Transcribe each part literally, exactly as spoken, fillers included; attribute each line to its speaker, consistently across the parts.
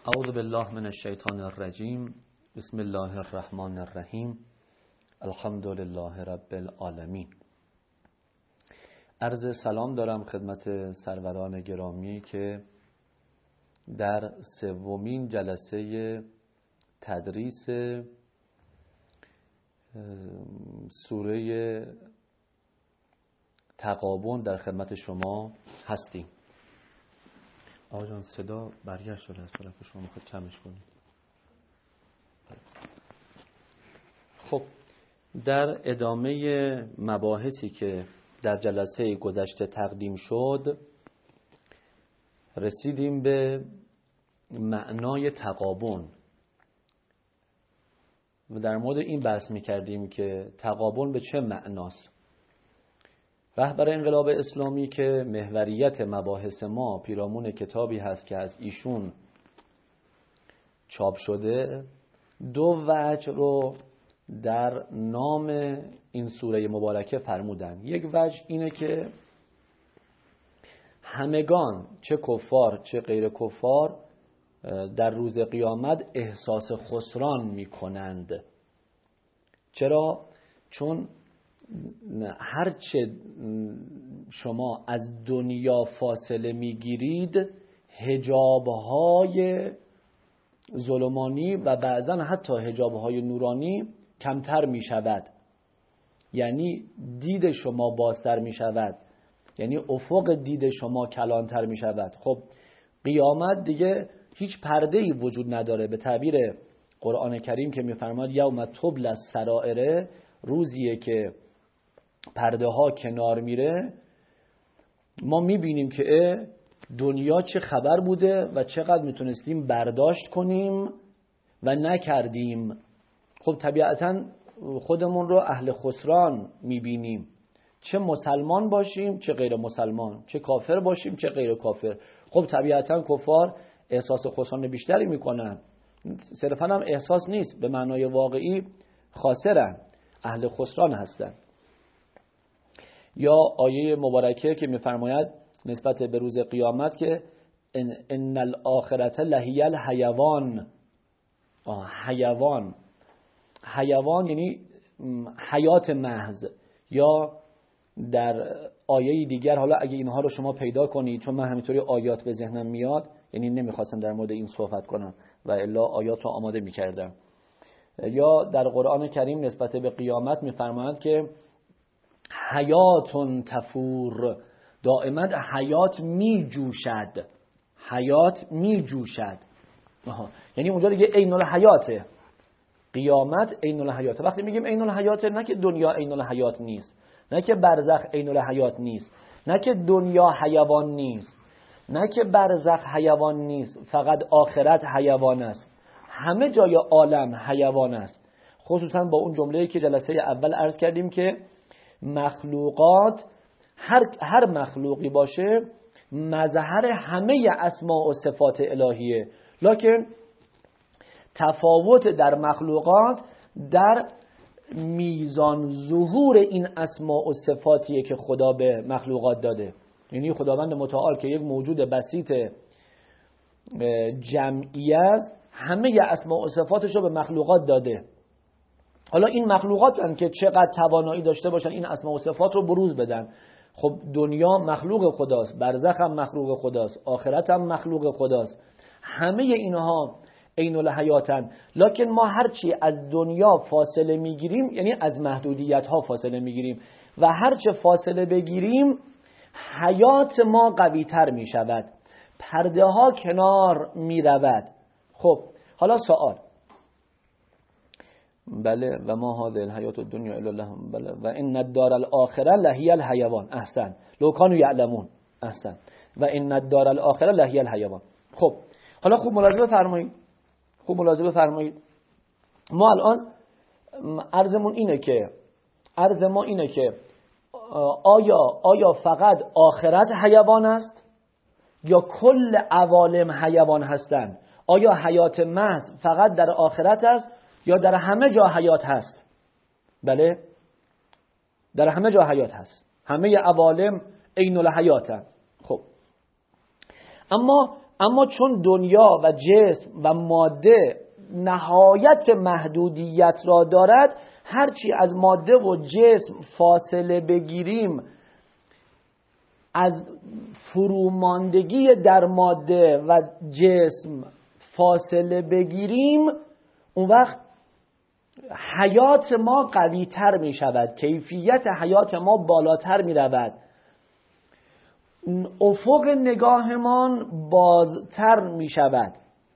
Speaker 1: اعوذ بالله من الشیطان الرجیم. بسم الله الرحمن الرحیم. الحمد لله رب العالمین. عرض سلام دارم خدمت سروران گرامی که در سومین جلسه تدریس سوره تغابن در خدمت شما هستیم. آقا جان صدا برگشت شده از طرف شما، میخواد کمش کنید. خب در ادامه مباحثی که در جلسه گذشته تقدیم شد رسیدیم به معنای تغابن و در مورد این بحث میکردیم که تغابن به چه معناست. رهبر انقلاب اسلامی که محوریت مباحث ما پیرامون کتابی هست که از ایشون چاپ شده، دو وجه رو در نام این سوره مبارکه فرمودن. یک وجه اینه که همگان چه کفار چه غیر کفار در روز قیامت احساس خسران میکنند. چرا؟ چون هرچه شما از دنیا فاصله میگیرید حجابهای ظلمانی و بعضا حتی حجابهای نورانی کمتر میشود، یعنی دید شما بازتر میشود، یعنی افق دید شما کلانتر میشود. خب قیامت دیگه هیچ پرده‌ای وجود نداره. به تعبیر قرآن کریم که میفرماد یوم تبلی السرائر، روزیه که پرده ها کنار میره، ما میبینیم که دنیا چه خبر بوده و چقدر میتونستیم برداشت کنیم و نکردیم. خب طبیعتا خودمون رو اهل خسران میبینیم، چه مسلمان باشیم چه غیر مسلمان، چه کافر باشیم چه غیر کافر. خب طبیعتا کفار احساس خسران بیشتری میکنن، صرفا هم احساس نیست، به معنای واقعی خاسرن، اهل خسران هستن. یا آیه مبارکه که میفرماید نسبت به روز قیامت که ان, ان الاخرته لهی الحیوان. حیوان حیوان یعنی حیات محض. یا در آیه دیگر، حالا اگه اینها رو شما پیدا کنید، چون من همینطوری آیات به ذهنم میاد، یعنی نمیخواستم در مورد این صحبت کنم و الا آیات رو آماده میکردم. یا در قرآن کریم نسبت به قیامت میفرماید که حیات تفور، دائما حیات می جوشد، حیات می جوشد. یعنی اونجا دیگه عین الحیاته، قیامت عین الحیاته. وقتی میگیم عین الحیاته، نه که دنیا عین الحیات نیست، نه که برزخ عین الحیات نیست، نه که دنیا حیوان نیست، نه که برزخ حیوان نیست، فقط آخرت حیوان است. همه جای عالم حیوان است. خصوصا با اون جمله‌ای که جلسه اول عرض کردیم که مخلوقات، هر هر مخلوقی باشه مظهر همه اسماء و صفات الهیه، لکن تفاوت در مخلوقات در میزان ظهور این اسماء و صفاتیه که خدا به مخلوقات داده. یعنی خداوند متعال که یک موجود بسیط جمعی است، همه اسماء و صفاتش رو به مخلوقات داده. حالا این مخلوقات هم که چقدر توانایی داشته باشن این اسماء و صفات رو بروز بدن. خب دنیا مخلوق خداست، برزخ هم مخلوق خداست، آخرت هم مخلوق خداست، همه اینها عین الحیاتن. لکن ما هرچی از دنیا فاصله میگیریم، یعنی از محدودیت ها فاصله میگیریم و هرچه فاصله بگیریم حیات ما قوی تر میشود، پرده ها کنار میرود. خب حالا سوال، بله و ما هذه الحیات الدنیا الا لهم، بله و ان الدار الاخره لهی الحیوان. احسن، لو کانوا یعلمون. احسن، و ان الدار الاخره لهی الحیوان. خب حالا خوب ملاحظه فرمایید، خوب ملاحظه فرمایید. ما الان عرضمون اینه که عرض ما اینه که آیا آیا فقط آخرت حیوان است یا کل عوالم حیوان هستند؟ آیا حیات محض فقط در آخرت است یا در همه جا حیات هست؟ بله، در همه جا حیات هست، همه عوالم عین الحیاتن. خب اما اما چون دنیا و جسم و ماده نهایت محدودیت را دارد، هرچی از ماده و جسم فاصله بگیریم، از فروماندگی در ماده و جسم فاصله بگیریم، اون وقت حیات ما قوی تر می شود، کیفیت حیات ما بالاتر می رود، افق نگاهمان بازتر می شود.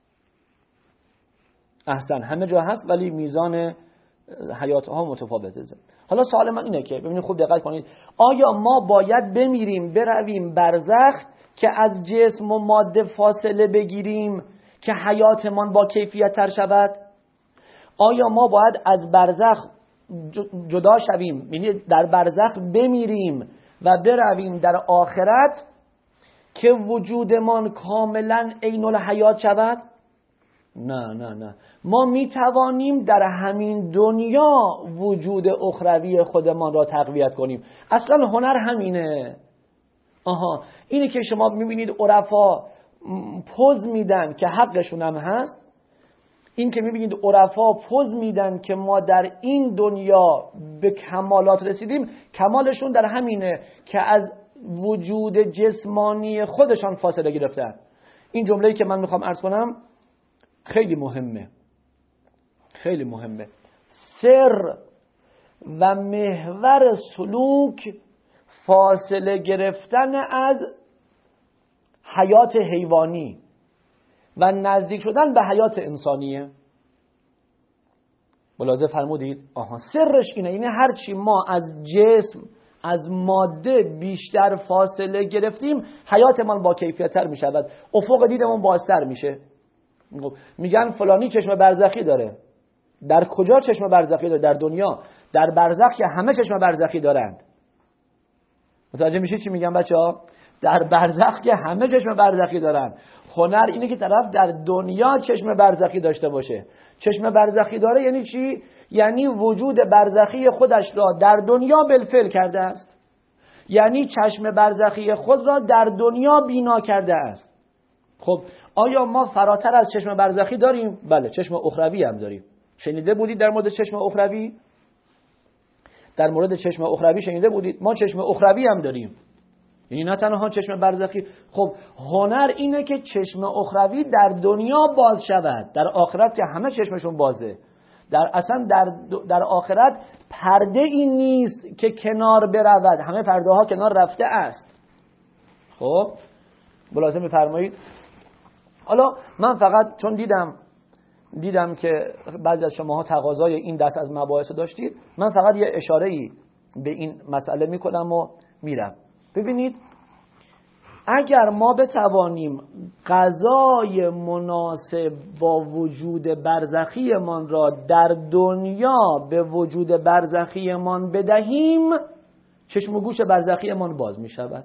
Speaker 1: احسن، همه جا هست ولی میزان حیات ها متفاوته. حالا سوال من اینه که ببینید خوب دقت کنید، آیا ما باید بمیریم برویم برزخ که از جسم و ماده فاصله بگیریم که حیاتمان با کیفیت تر شود؟ آیا ما باید از برزخ جدا شویم، یعنی در برزخ بمیریم و برویم در آخرت که وجودمان کاملا عین الحیات شود؟ نه نه نه، ما می توانیم در همین دنیا وجود اخروی خودمان را تقویت کنیم. اصلا هنر همینه. آها، اینه که شما میبینید عرفا پوز میدن که حقشون هم هست، این که میبینید عرفا پوز میدن که ما در این دنیا به کمالات رسیدیم، کمالشون در همینه که از وجود جسمانی خودشان فاصله گرفتن. این جمله‌ای که من میخوام عرض کنم خیلی مهمه، خیلی مهمه. سر و محور سلوک فاصله گرفتن از حیات حیوانی و نزدیک شدن به حیات انسانیه. ملاحظه فرمودید؟ آها، سرش اینه، یعنی هرچی ما از جسم، از ماده بیشتر فاصله گرفتیم، حیاتمان با کیفیت‌تر می شود، افق دیدمون بازتر میشه. میگن فلانی چشم برزخی داره. در کجا چشم برزخی داره؟ در دنیا. در برزخ که همه چشم برزخی دارند. متوجه میشید چی میگم بچه‌ها؟ در برزخ که همه چشم برزخی دارند. هنر اینه که طرف در دنیا چشم برزخی داشته باشه. چشم برزخی داره یعنی چی؟ یعنی وجود برزخی خودش را در دنیا بالفعل کرده است. یعنی چشم برزخی خود را در دنیا بینا کرده است. خب آیا ما فراتر از چشم برزخی داریم؟ بله، چشم اخروی هم داریم. شنیده بودید در مورد چشم اخروی؟ در مورد چشم اخروی شنیده بودید؟ ما چشم اخروی هم داریم، یعنی نه تنها چشم برزخی. خب هنر اینه که چشم اخروی در دنیا باز شود، در آخرت که همه چشمشون بازه. در اصلا در در آخرت پرده این نیست که کنار برود، همه پرده ها کنار رفته است. خب ملاحظه می‌فرمایید؟ حالا من فقط چون دیدم دیدم که بعضی از شماها تقاضای این دست از مباحث داشتید، من فقط یه اشاره‌ای به این مسئله میکنم و میرم. ببینید، اگر ما بتوانیم غذای مناسب با وجود برزخی من را در دنیا به وجود برزخی من بدهیم، چشم و گوش برزخی من باز می شود.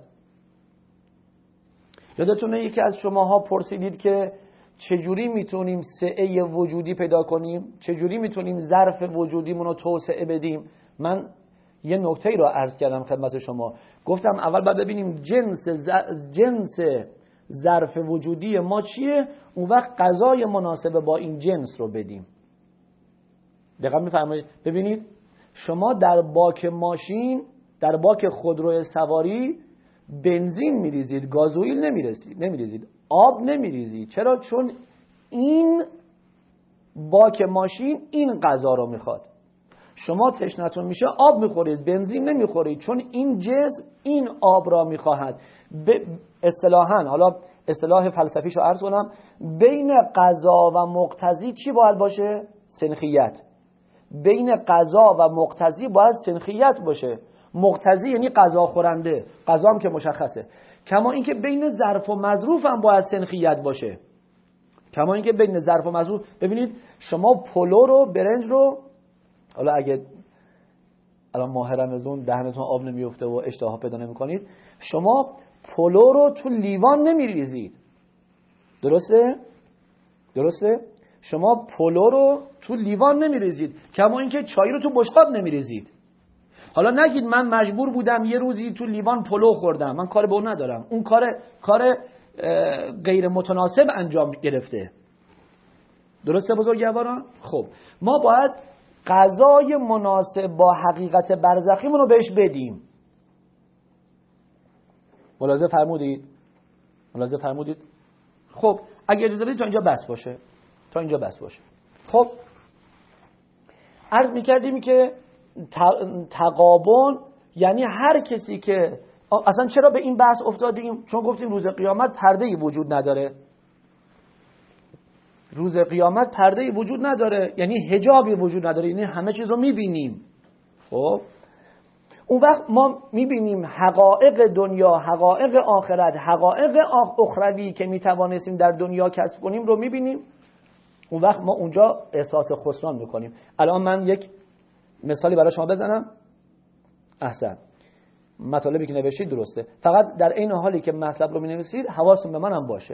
Speaker 1: یادتونه یکی از شماها پرسیدید که چجوری میتونیم سعه وجودی پیدا کنیم؟ چجوری میتونیم ظرف وجودیمون رو توسعه بدیم؟ من یه نکته ای رو عرض کردم خدمت شما. گفتم اول باید ببینیم جنس جنس ظرف وجودی ما چیه، اون وقت غذای مناسب با این جنس رو بدیم. دقیقاً میفرمایید؟ ببینید شما در باک ماشین، در باک خودرو سواری بنزین میریزید، گازوئیل نمیریزید، نمیریزید، آب نمیریزید. چرا؟ چون این باک ماشین این غذا رو میخواد. شما تشنتون میشه آب میخورید، بنزین نمیخورید، چون این جسم این آب را میخواهد. به اصطلاحاً، حالا اصطلاح فلسفیشو عرض کنم، بین قضا و مقتضی چی باید باشه؟ سنخیت. بین قضا و مقتضی باید سنخیت باشه. مقتضی یعنی قضا خورنده، قضا هم که مشخصه. کما اینکه بین ظرف و مظروف هم باید سنخیت باشه. کما اینکه بین ظرف و مظروف، ببینید شما پلو رو، برنج رو، حالا اگه الان ماه رمضان دهنتون آب نمیفته و اشتها پیدا نمیکنید، شما پلو رو تو لیوان نمیریزید. درسته؟ درسته؟ شما پلو رو تو لیوان نمیریزید. کما اینکه چای رو تو بشقاب نمیریزید. حالا نگید من مجبور بودم یه روزی تو لیوان پلو خوردم، من کار به اون ندارم. اون کار کار غیر متناسب انجام گرفته. درسته بزرگواران؟ خب ما باید قضای مناسب با حقیقت برزخیمون رو بهش بدیم. ملاحظه فرمودید؟ ملاحظه فرمودید؟ خب اگه اجازه بدید تا اینجا بس باشه. تا اینجا بس باشه. خب عرض می‌کردیم که تقابن یعنی هر کسی که اصلا چرا به این بحث افتادیم؟ چون گفتیم روز قیامت پرده‌ای وجود نداره. روز قیامت پرده‌ای وجود نداره، یعنی حجابی وجود نداره، یعنی همه چیز رو می‌بینیم. خب اون وقت ما می‌بینیم حقایق دنیا، حقایق آخرت، حقایق اخروی که می‌توانستیم در دنیا کسب کنیم رو می‌بینیم. اون وقت ما اونجا احساس خسران می‌کنیم. الان من یک مثالی برای شما بزنم. احسن. مطالبی که نوشتید درسته، فقط در این حالی که مطلب رو می‌نویسید حواستون به منم باشه.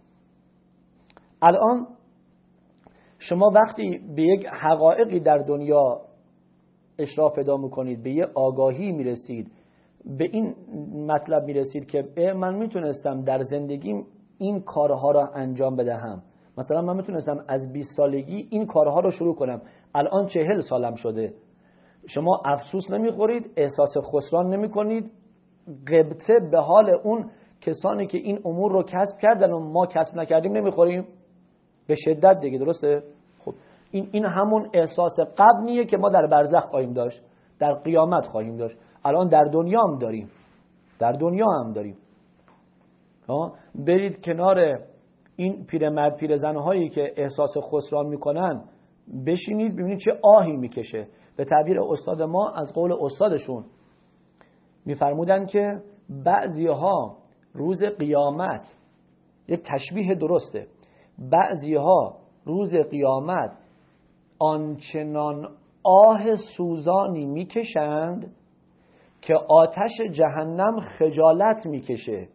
Speaker 1: الان شما وقتی به یک حقایقی در دنیا اشراف پیدا میکنید، به یه آگاهی میرسید، به این مطلب میرسید که من میتونستم در زندگیم این کارها را انجام بدهم. مثلا من میتونستم از بیست سالگی این کارها رو شروع کنم، الان چهل سالم شده. شما افسوس نمیخورید، احساس خسران نمیکنید، غبطه به حال اون کسانی که این امور رو کسب کردن و ما کسب نکردیم نمیخوریم؟ به شدت دیگه. درسته؟ خب این این همون احساس قبلیه که ما در برزخ خواهیم داشت، در قیامت خواهیم داشت، الان در دنیا هم داریم. در دنیا هم داریم. ها برید کنار این پیرمرد پیرزن‌هایی که احساس خسران میکنن بشینید ببینید چه آهی میکشه. به تعبیر استاد ما، از قول استادشون میفرمودن که بعضیها روز قیامت، یک تشبیه درسته، بعضیها روز قیامت آنچنان آه سوزانی میکشند که آتش جهنم خجالت میکشه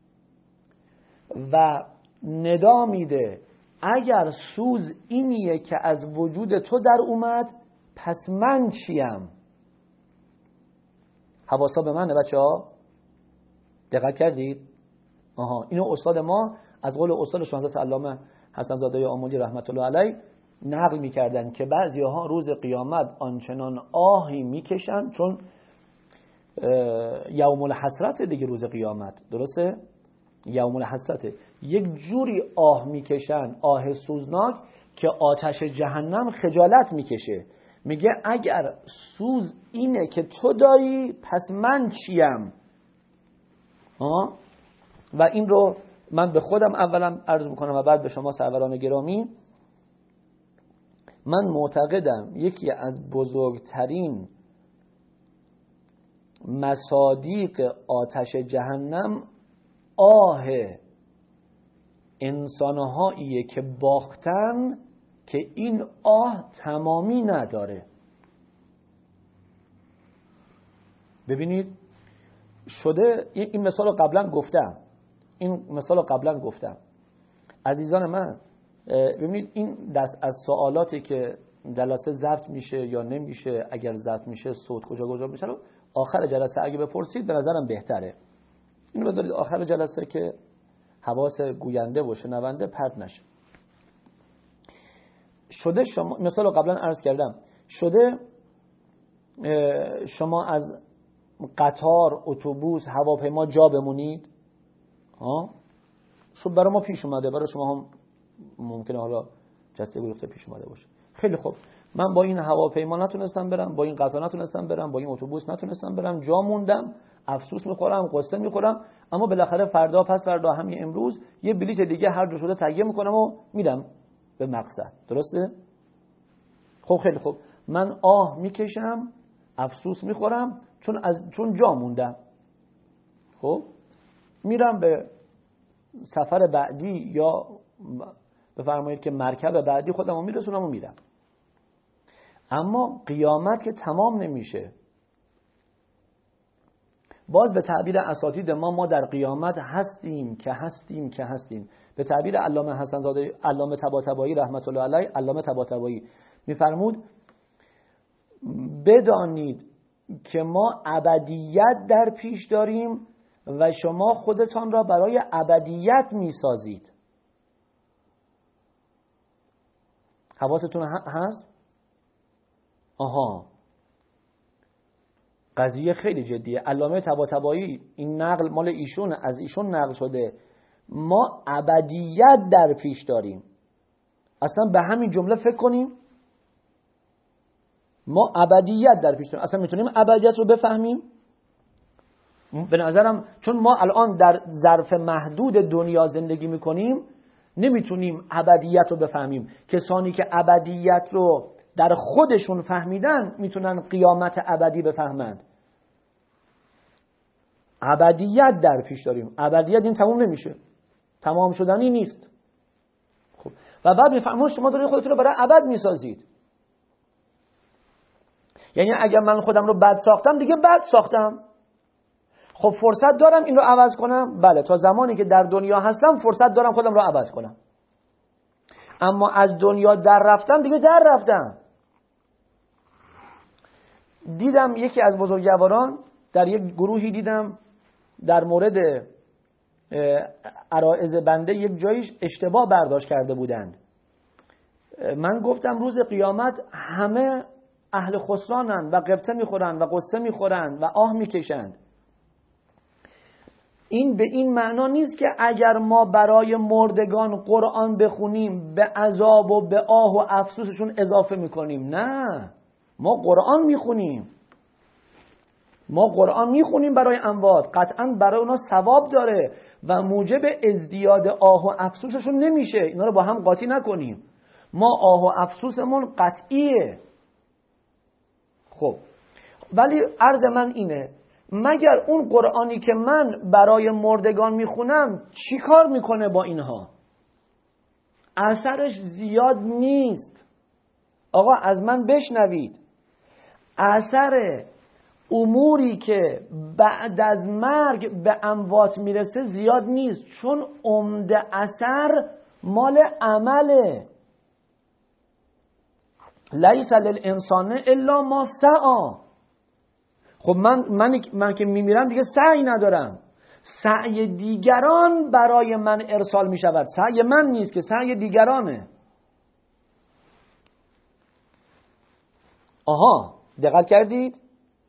Speaker 1: و ندا میده اگر سوز اینیه که از وجود تو در اومد پس من چیم؟ حواسا به منه بچه ها؟ دقت کردید؟ آها، اینو استاد ما از قول استادشون حضرت علامه حسن زاده آملی رحمت الله علیه نقل میکردن که بعضی ها روز قیامت آنچنان آهی میکشن، چون یوم الحسرت دیگه روز قیامت، درسته؟ یوم الحسرت، یک جوری آه میکشن، آه سوزناک که آتش جهنم خجالت میکشه. میگه اگر سوز اینه که تو داری پس من چیم؟ ها؟ و این رو من به خودم اولا عرض میکنم و بعد به شما سروران گرامی. من معتقدم یکی از بزرگترین مصادیق آتش جهنم آه انسانهاییه که باختن که این آه تمامی نداره. ببینید شده، این مثال رو قبلا گفتم این مثال رو قبلا گفتم عزیزان من. ببینید این دست از سوالاتی که جلسه ضبط میشه یا نمیشه، اگر ضبط میشه صوت کجا کجا میشه رو آخر جلسه اگه بپرسید به نظرم بهتره. اینو بذارید آخر جلسه که حواس گوینده و شنونده پرت نشه. شده شما مثال رو قبلا عرض کردم، شده شما از قطار، اتوبوس، هواپیما جا بمونید؟ ها؟ شو برای ما پیش اومده، برای شما هم ممکنه حالا جسته گفته پیش اومده باشه. خیلی خوب، من با این هواپیما نتونستم برم، با این قطار نتونستم برم، با این اتوبوس نتونستم برم، جا موندم، افسوس میخورم، قصه میخورم، اما بالاخره فردا پس فردا همین امروز یه بلیت دیگه هر جا شده تهیه میکنم و میرم به مقصد. درسته؟ خب خیلی خوب، من آه میکشم، افسوس میخورم چون از چون جا موندم. خب میرم به سفر بعدی یا بفرمایید که مرکب بعدی خودم رو میرسونم و میرم. اما قیامت که تمام نمیشه. باز به تعبیر اساتید ما ما در قیامت هستیم که هستیم که هستیم. به تعبیر علامه حسن زاده، علامه طباطبایی رحمت الله علیه، علامه طباطبایی میفرمود بدانید که ما ابدیت در پیش داریم و شما خودتان را برای ابدیت میسازید. حواستون هست؟ آها، قضیه خیلی جدیه. علامه طباطبایی این نقل مال ایشون، از ایشون نقل شده، ما ابدیت در پیش داریم. اصلا به همین جمله فکر کنیم، ما ابدیت در پیش داریم. اصلا میتونیم ابدیت رو بفهمیم؟ به نظرم چون ما الان در ظرف محدود دنیا زندگی میکنیم نمیتونیم ابدیت رو بفهمیم. کسانی که ابدیت رو در خودشون فهمیدن میتونن قیامت ابدی بفهمند. ابدیت در پیش داریم. ابدیت این تموم نمیشه، تمام شدنی نیست. خب و بعد میفهمون شما دارید خودتون رو برای ابد میسازید. یعنی اگر من خودم رو بد ساختم دیگه بد ساختم. خب فرصت دارم این رو عوض کنم؟ بله، تا زمانی که در دنیا هستم فرصت دارم خودم رو عوض کنم. اما از دنیا در رفتم دیگه در رفتم. دیدم یکی از بزرگواران در یک گروهی دیدم در مورد عرائض بنده یک جایش اشتباه برداشت کرده بودند. من گفتم روز قیامت همه اهل خسرانن و غبطه میخورن و قصه میخورن و آه میکشند. این به این معنا نیست که اگر ما برای مردگان قرآن بخونیم به عذاب و به آه و افسوسشون اضافه میکنیم. نه، ما قرآن میخونیم، ما قرآن میخونیم برای اموات، قطعا برای اونا ثواب داره و موجب ازدیاد آه و افسوسشون نمیشه. اینا رو با هم قاطی نکنیم. ما آه و افسوسمون قطعیه. خب ولی عرض من اینه، مگر اون قرآنی که من برای مردگان میخونم چی کار میکنه با اینها؟ اثرش زیاد نیست. آقا از من بشنوید، اثر اموری که بعد از مرگ به اموات میرسه زیاد نیست، چون عمده اثر مال عمله. لیس للانسان الا ما سعی. خب من من من که میمیرم دیگه سعی ندارم، سعی دیگران برای من ارسال میشود. سعی من نیست که، سعی دیگرانه. آها، دقت کردید؟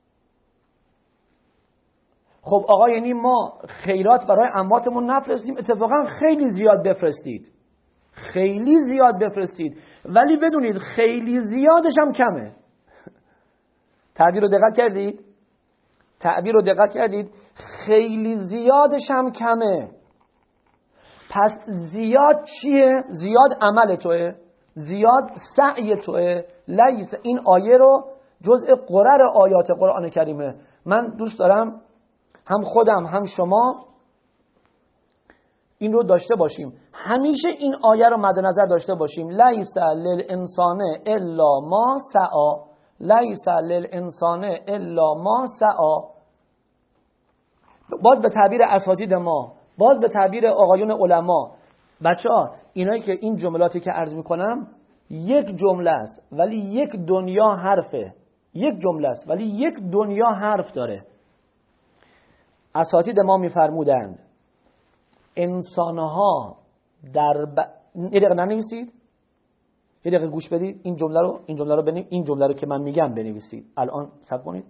Speaker 1: خب آقا یعنی ما خیرات برای امواتمون نفرستیم؟ اتفاقا خیلی زیاد بفرستید، خیلی زیاد بفرستید، ولی بدونید خیلی زیادش هم کمه. تعبیر رو دقت کردید؟ تعبیر رو دقت کردید؟ خیلی زیادش هم کمه. پس زیاد چیه؟ زیاد عمل توه، زیاد سعی توه. لیس، این آیه رو جزء قرر آیات قرآن کریمه. من دوست دارم هم خودم هم شما این رو داشته باشیم، همیشه این آیه رو مد نظر داشته باشیم. لیس للانسان الا ما سعی، لیس للانسان الا ما سعی. باز به تعبیر اساتید ما، باز به تعبیر آقایون علما، بچه ها اینایی که این جملاتی که عرض میکنم یک جمله است ولی یک دنیا حرفه. یک جمله است ولی یک دنیا حرف داره. اساتید ما میفرمودند انسانها در ب... یه دقیقه ننویسید، یه دقیقه گوش بدید، این جمله رو این جمله رو بنویسید، این جمله رو که من میگم بنویسید. الان صبر کنید.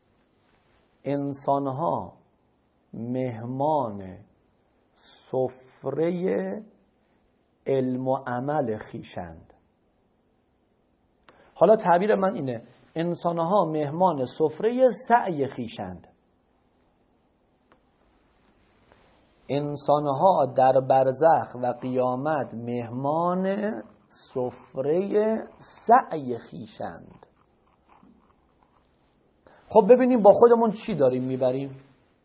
Speaker 1: انسانها مهمان سفره علم و عمل خیشند. حالا تعبیر من اینه، انسانها مهمان سفره سعی خیشند. انسانها در برزخ و قیامت مهمان سفره سعی خیشند. خب ببینیم با خودمون چی داریم میبریم.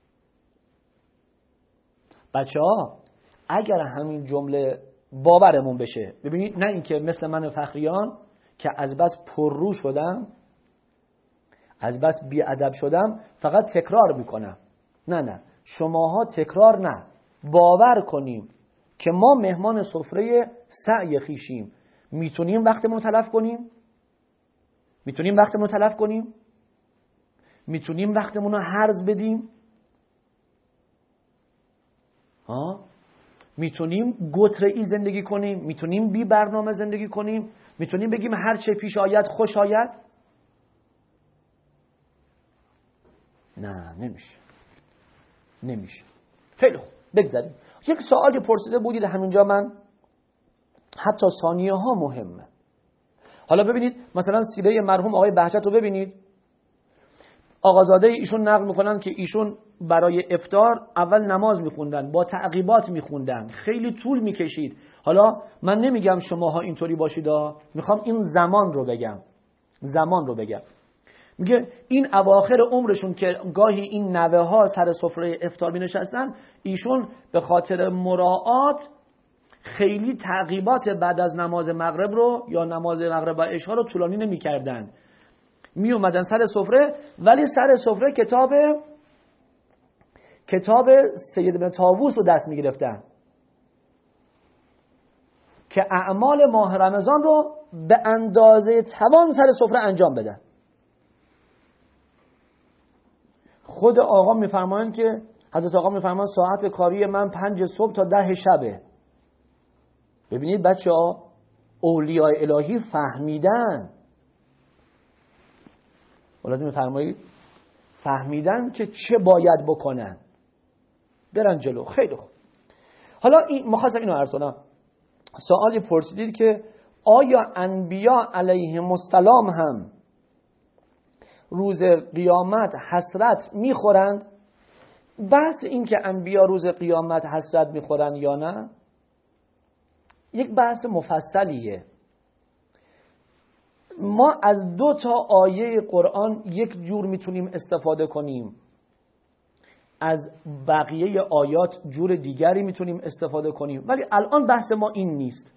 Speaker 1: بچه ها اگر همین جمله باورمون بشه، ببینید، نه اینکه مثل من فخریان که از بس پررو شدم، از بس بیادب شدم، فقط تکرار میکنم. نه نه، شماها تکرار نه، باور کنیم که ما مهمان سفره سعی خیشیم. میتونیم وقتمون رو تلف کنیم؟ میتونیم وقتمون رو تلف کنیم؟ میتونیم وقتمون رو هرز بدیم؟ ها میتونیم گتره‌ای زندگی کنیم، میتونیم بی برنامه زندگی کنیم، میتونیم بگیم هر چه پیش آید خوش آید؟ نه نمیشه، نمیشه. خیلی خوب بگذاریم. یک سوالی پرسیده بودید همینجا، من حتی ثانیه ها مهمه. حالا ببینید مثلا سیره مرحوم آقای بهجت رو ببینید. آقازاده ایشون نقل میکنن که ایشون برای افطار اول نماز میخوندن، با تعقیبات میخوندن، خیلی طول میکشید. حالا من نمیگم شماها اینطوری باشید، میخوام این زمان رو بگم، زمان رو بگم. میگه این اواخر عمرشون که گاهی این نوه ها سر سفره افطار می نشستن، ایشون به خاطر مراعات خیلی تعقیبات بعد از نماز مغرب رو یا نماز مغرب و عشا رو طولانی نمی کردن. می اومدن سر سفره، ولی سر سفره کتاب کتاب سید ابن طاووس رو دست می گرفتن که اعمال ماه رمضان رو به اندازه توان سر سفره انجام بدن. خود آقا میفرمایند که حضرت آقا میفرمایند ساعت کاری من پنج صبح تا ده شبه. ببینید بچه ها، اولیاء الهی فهمیدن، ولازم میفرمایید فهمیدن که چه باید بکنن، برن جلو. خیلی خوب. حالا این مخواستم اینو عرض کنم. سوالی پرسیدید که آیا انبیا علیهم السلام هم روز قیامت حسرت میخورند؟ بحث این که انبیا روز قیامت حسرت میخورند یا نه یک بحث مفصلیه. ما از دو تا آیه قرآن یک جور میتونیم استفاده کنیم، از بقیه آیات جور دیگری میتونیم استفاده کنیم، ولی الان بحث ما این نیست.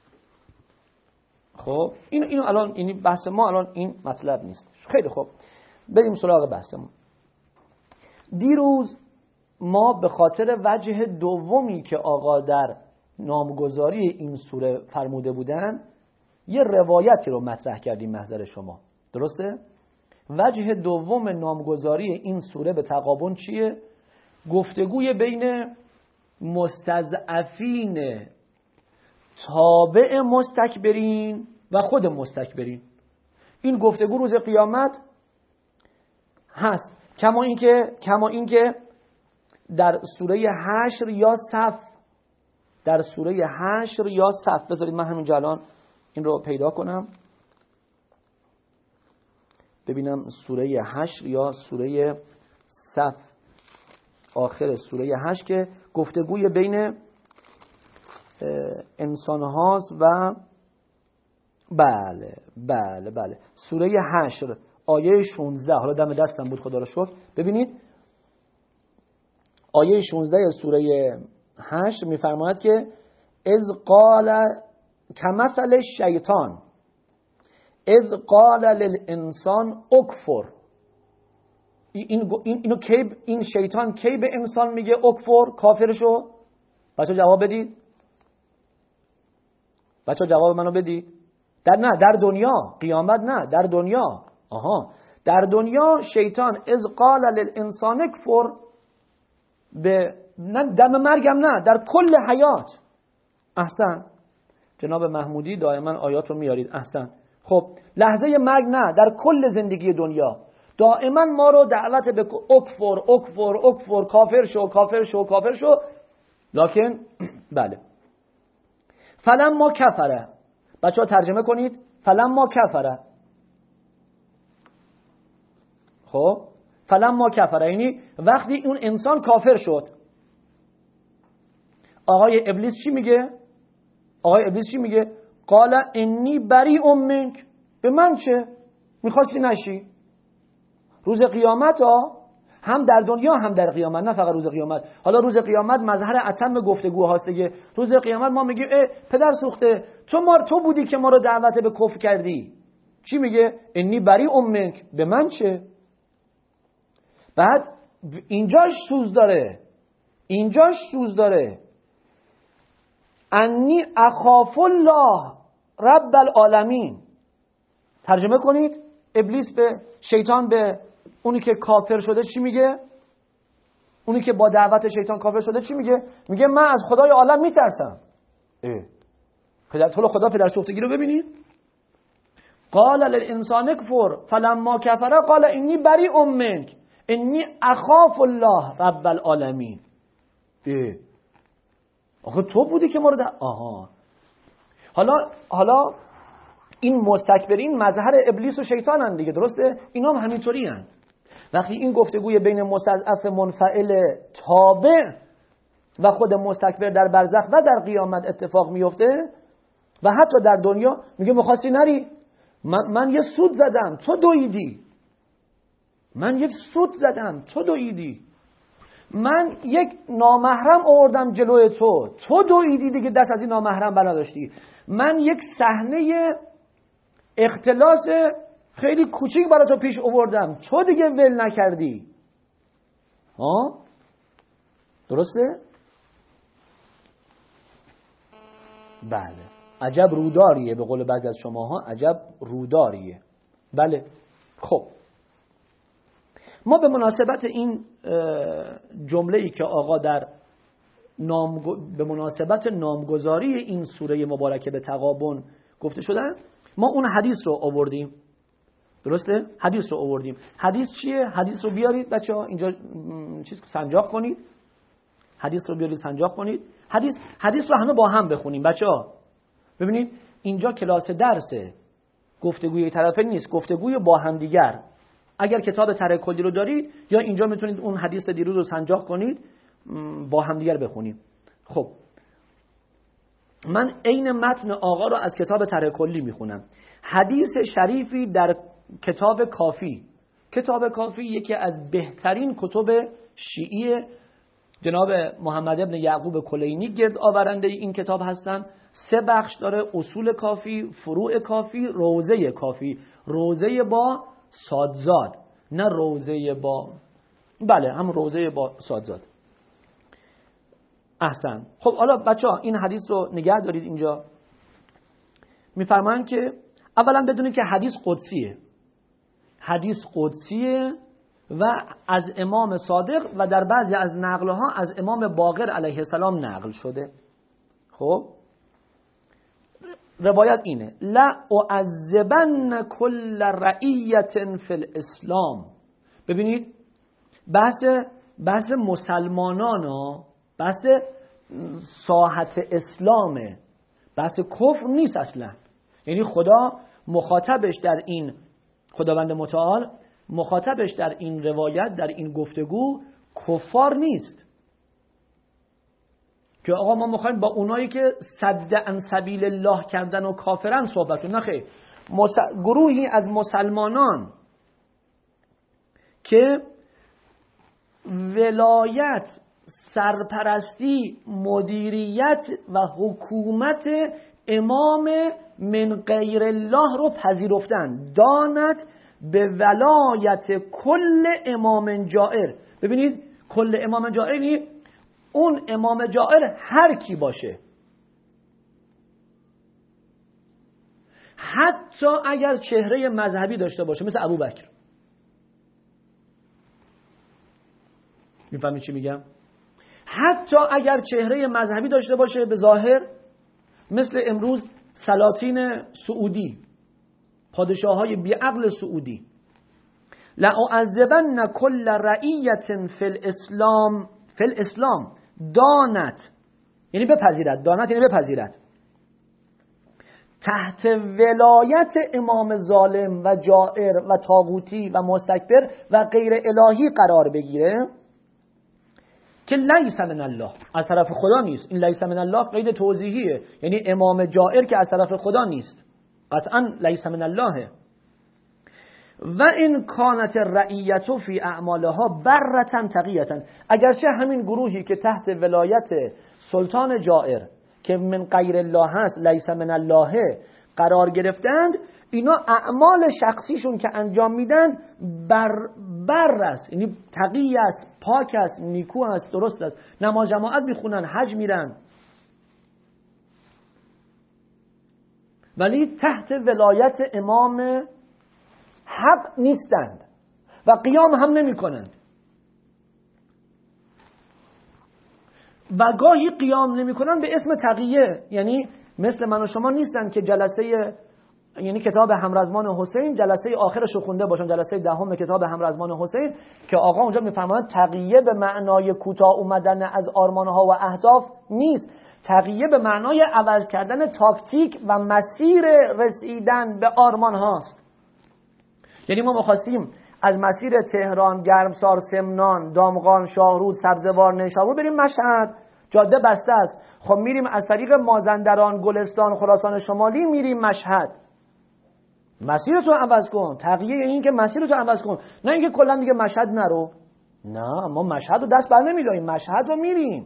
Speaker 1: خب این اینو الان این بحث ما الان این مطلب نیست. خیلی خوب، بریم سراغ بحثمون. دیروز ما به خاطر وجه دومی که آقا در نامگذاری این سوره فرموده بودن یه روایتی رو مطرح کردیم محضر شما، درسته؟ وجه دوم نامگذاری این سوره به تقابل چیه؟ گفتگوی بین مستضعفین تابع مستکبرین و خود مستکبرین. این گفتگو روز قیامت هست، کما اینکه کما اینکه در سوره حشر یا صف، در سوره حشر یا صف، بذارید من همینجا الان این رو پیدا کنم ببینم سوره حشر یا سوره صف، آخر سوره حشر که گفتگوی بین انسان هاست و بله بله بله سوره حشر آیه شانزده. حالا دم دستم بود خدا رو شکر. ببینید آیه شانزده سوره حشر میفرماید که اذ قال کمثل شیطان اذ قال للانسان اکفر. این این اینو کی این شیطان کی به انسان میگه اکفر، کافرشو؟ بچا جواب بدید، بچا جواب منو بدید. در نه در دنیا، قیامت نه، در دنیا. آها، در دنیا شیطان اذ قال للانسان اکفر، به نه دم مرگم نه، در کل حیات. احسن جناب محمودی، دائما آیات رو میارید. احسن. خب لحظه مرگ نه، در کل زندگی دنیا دائما ما رو دعوت به اکفر اکفر اکفر، کافر شو کافر شو کافر شو. لکن بله فلما کفره، بچه ها ترجمه کنید فلما کفره. خب فلما کفره یعنی وقتی اون انسان کافر شد. آقای ابلیس چی میگه؟ آقای ابلیس چی میگه؟ قال انی بریء منک. به من چه؟ میخواستی نشی؟ روز قیامت ها، هم در دنیا هم در قیامت، نه فقط روز قیامت. حالا روز قیامت مظهر اتم گفتگو هاست دیگه. روز قیامت ما میگیم اه پدر سوخته، تو ما تو بودی که ما رو دعوت به کفر کردی. چی میگه؟ انی بریء منک. به من چه؟ بعد اینجاش سوز داره، اینجاش سوز داره. انی اخاف الله رب العالمین. ترجمه کنید. ابلیس به شیطان، به اونی که کافر شده چی میگه؟ اونی که با دعوت شیطان کافر شده چی میگه؟ میگه من از خدای عالم میترسم. اه پدر طول خدا پدر سوختگی رو ببینید. قال للانسان اکفر فلما کفر قال انی بریء منک انی اخاف الله رب العالمین. اه آخه تو بودی که مورد آها حالا حالا این مستکبرین مظهر ابلیس و شیطانن دیگه، درسته؟ اینا هم همینطوری هن. وقتی این گفتگوی بین مستضعف منفعل تابع و خود مستکبر در برزخ و در قیامت اتفاق میفته و حتی در دنیا، میگه میخواستی نری، من, من یه سود زدم تو دویدی، من یک سود زدم تو دویدی، من یک نامحرم آوردم جلوی تو تو دویدی دیگه، دست از این نامحرم برداشتی، من یک صحنه اختلاس خیلی کوچیک برای تو پیش آوردم تو دیگه ول نکردی. ها درسته؟ بله عجب روداریه، به قول بعضی از شماها عجب روداریه. بله خب ما به مناسبت این جمله‌ای که آقا در نام به مناسبت نامگذاری این سوره مبارکه به تغابن گفته شدن، ما اون حدیث رو آوردیم، درسته؟ حدیث رو آوردیم. حدیث چیه؟ حدیث رو بیارید بچه‌ها اینجا چیز سنجاق کنید، حدیث رو بیارید سنجاق کنید. حدیث حدیث رو همه با هم بخونیم بچه‌ها. ببینید اینجا کلاس درسه، گفتگوی طرفین نیست، گفتگوی با هم دیگر. اگر کتاب طرح کلی رو دارید یا اینجا میتونید اون حدیث دیروز رو سنجاق کنید با هم دیگر بخونیم. خب من عین متن آقا رو از کتاب طرح کلی میخونم. حدیث شریفی در کتاب کافی. کتاب کافی یکی از بهترین کتب شیعی جناب محمد ابن یعقوب کلینی گرد آورنده این کتاب هستن. سه بخش داره: اصول کافی، فروع کافی، روضه کافی. روضه با صادزاد، نه روضه با بله هم روضه با صادزاد. احسن. خب حالا بچه‌ها این حدیث رو نگه دارید. اینجا میفرمایند که اولا بدونید که حدیث قدسیه، حدیث قدسیه و از امام صادق و در بعضی از نقلها از امام باقر علیه السلام نقل شده. خب روایت اینه: لا اعذبن کل رعیت فی الاسلام. ببینید بحث بحث مسلمانان ها، بحث ساحت اسلامه، بحث کفر نیست اصلا. یعنی خدا مخاطبش در این خداوند متعال مخاطبش در این روایت، در این گفتگو کفار نیست که آقا ما میخوایم با اونایی که صد عن سبیل الله کردن و کافرن صحبت کنیم. نه خیر، مسل... گروهی از مسلمانان که ولایت، سرپرستی، مدیریت و حکومت امام من غیر الله رو پذیرفتن، دانت به ولایت کل امام جائر. ببینید کل امام جائر یعنی اون امام جائر هر کی باشه، حتی اگر چهره مذهبی داشته باشه، مثل ابوبکر. میفهمید چی میگم؟ حتی اگر چهره مذهبی داشته باشه به ظاهر، مثل امروز سلاطین سعودی، پادشاه های بیعقل سعودی. لأعذبن کل رعیت فی الاسلام فی الاسلام دانت یعنی بپذیرد، دانت یعنی بپذیرد، تحت ولایت امام ظالم و جائر و طاغوتی و مستکبر و غیر الهی قرار بگیره که لیس من الله، از طرف خدا نیست. این لیس من الله قید توضیحیه، یعنی امام جائر که از طرف خدا نیست، قطعا لیس من الله. و این کانت رعیت فی اعمالها برتن تقیتن، اگرچه همین گروهی که تحت ولایت سلطان جائر که من غیر الله هست، لیس من الله، قرار گرفتند، اینا اعمال شخصیشون که انجام میدن بر بر است، یعنی تقی است، پاک است، نیکو است، درست است، نماز جماعت میخونن، حج میرن، ولی تحت ولایت امام حق نیستند و قیام هم نمی کنند. و گاهی قیام نمیکنن به اسم تقیه، یعنی مثل من و شما نیستن که جلسه، یعنی کتاب همرزمان حسین جلسه آخرش رو خونده باشن، جلسه دهم کتاب همرزمان حسین که آقا اونجا میفرمایند تقیه به معنای کوتاه اومدن از آرمانها و اهداف نیست، تقیه به معنای عوض کردن تاکتیک و مسیر رسیدن به آرمان هاست. یعنی ما می‌خواستیم از مسیر تهران، گرمسار، سمنان، دامغان، شاهرود، سبزوار، نیشابور بریم مشهد، جاده بسته است. خب میریم از طریق مازندران، گلستان، خراسان شمالی میریم مشهد. مسیر تو عوض کن. تغییر یعنی این که مسیر تو عوض کن، نه اینکه کلا میگه مشهد نرو. نه، ما مشهد رو دست بر نمی‌داریم، مشهد رو میریم.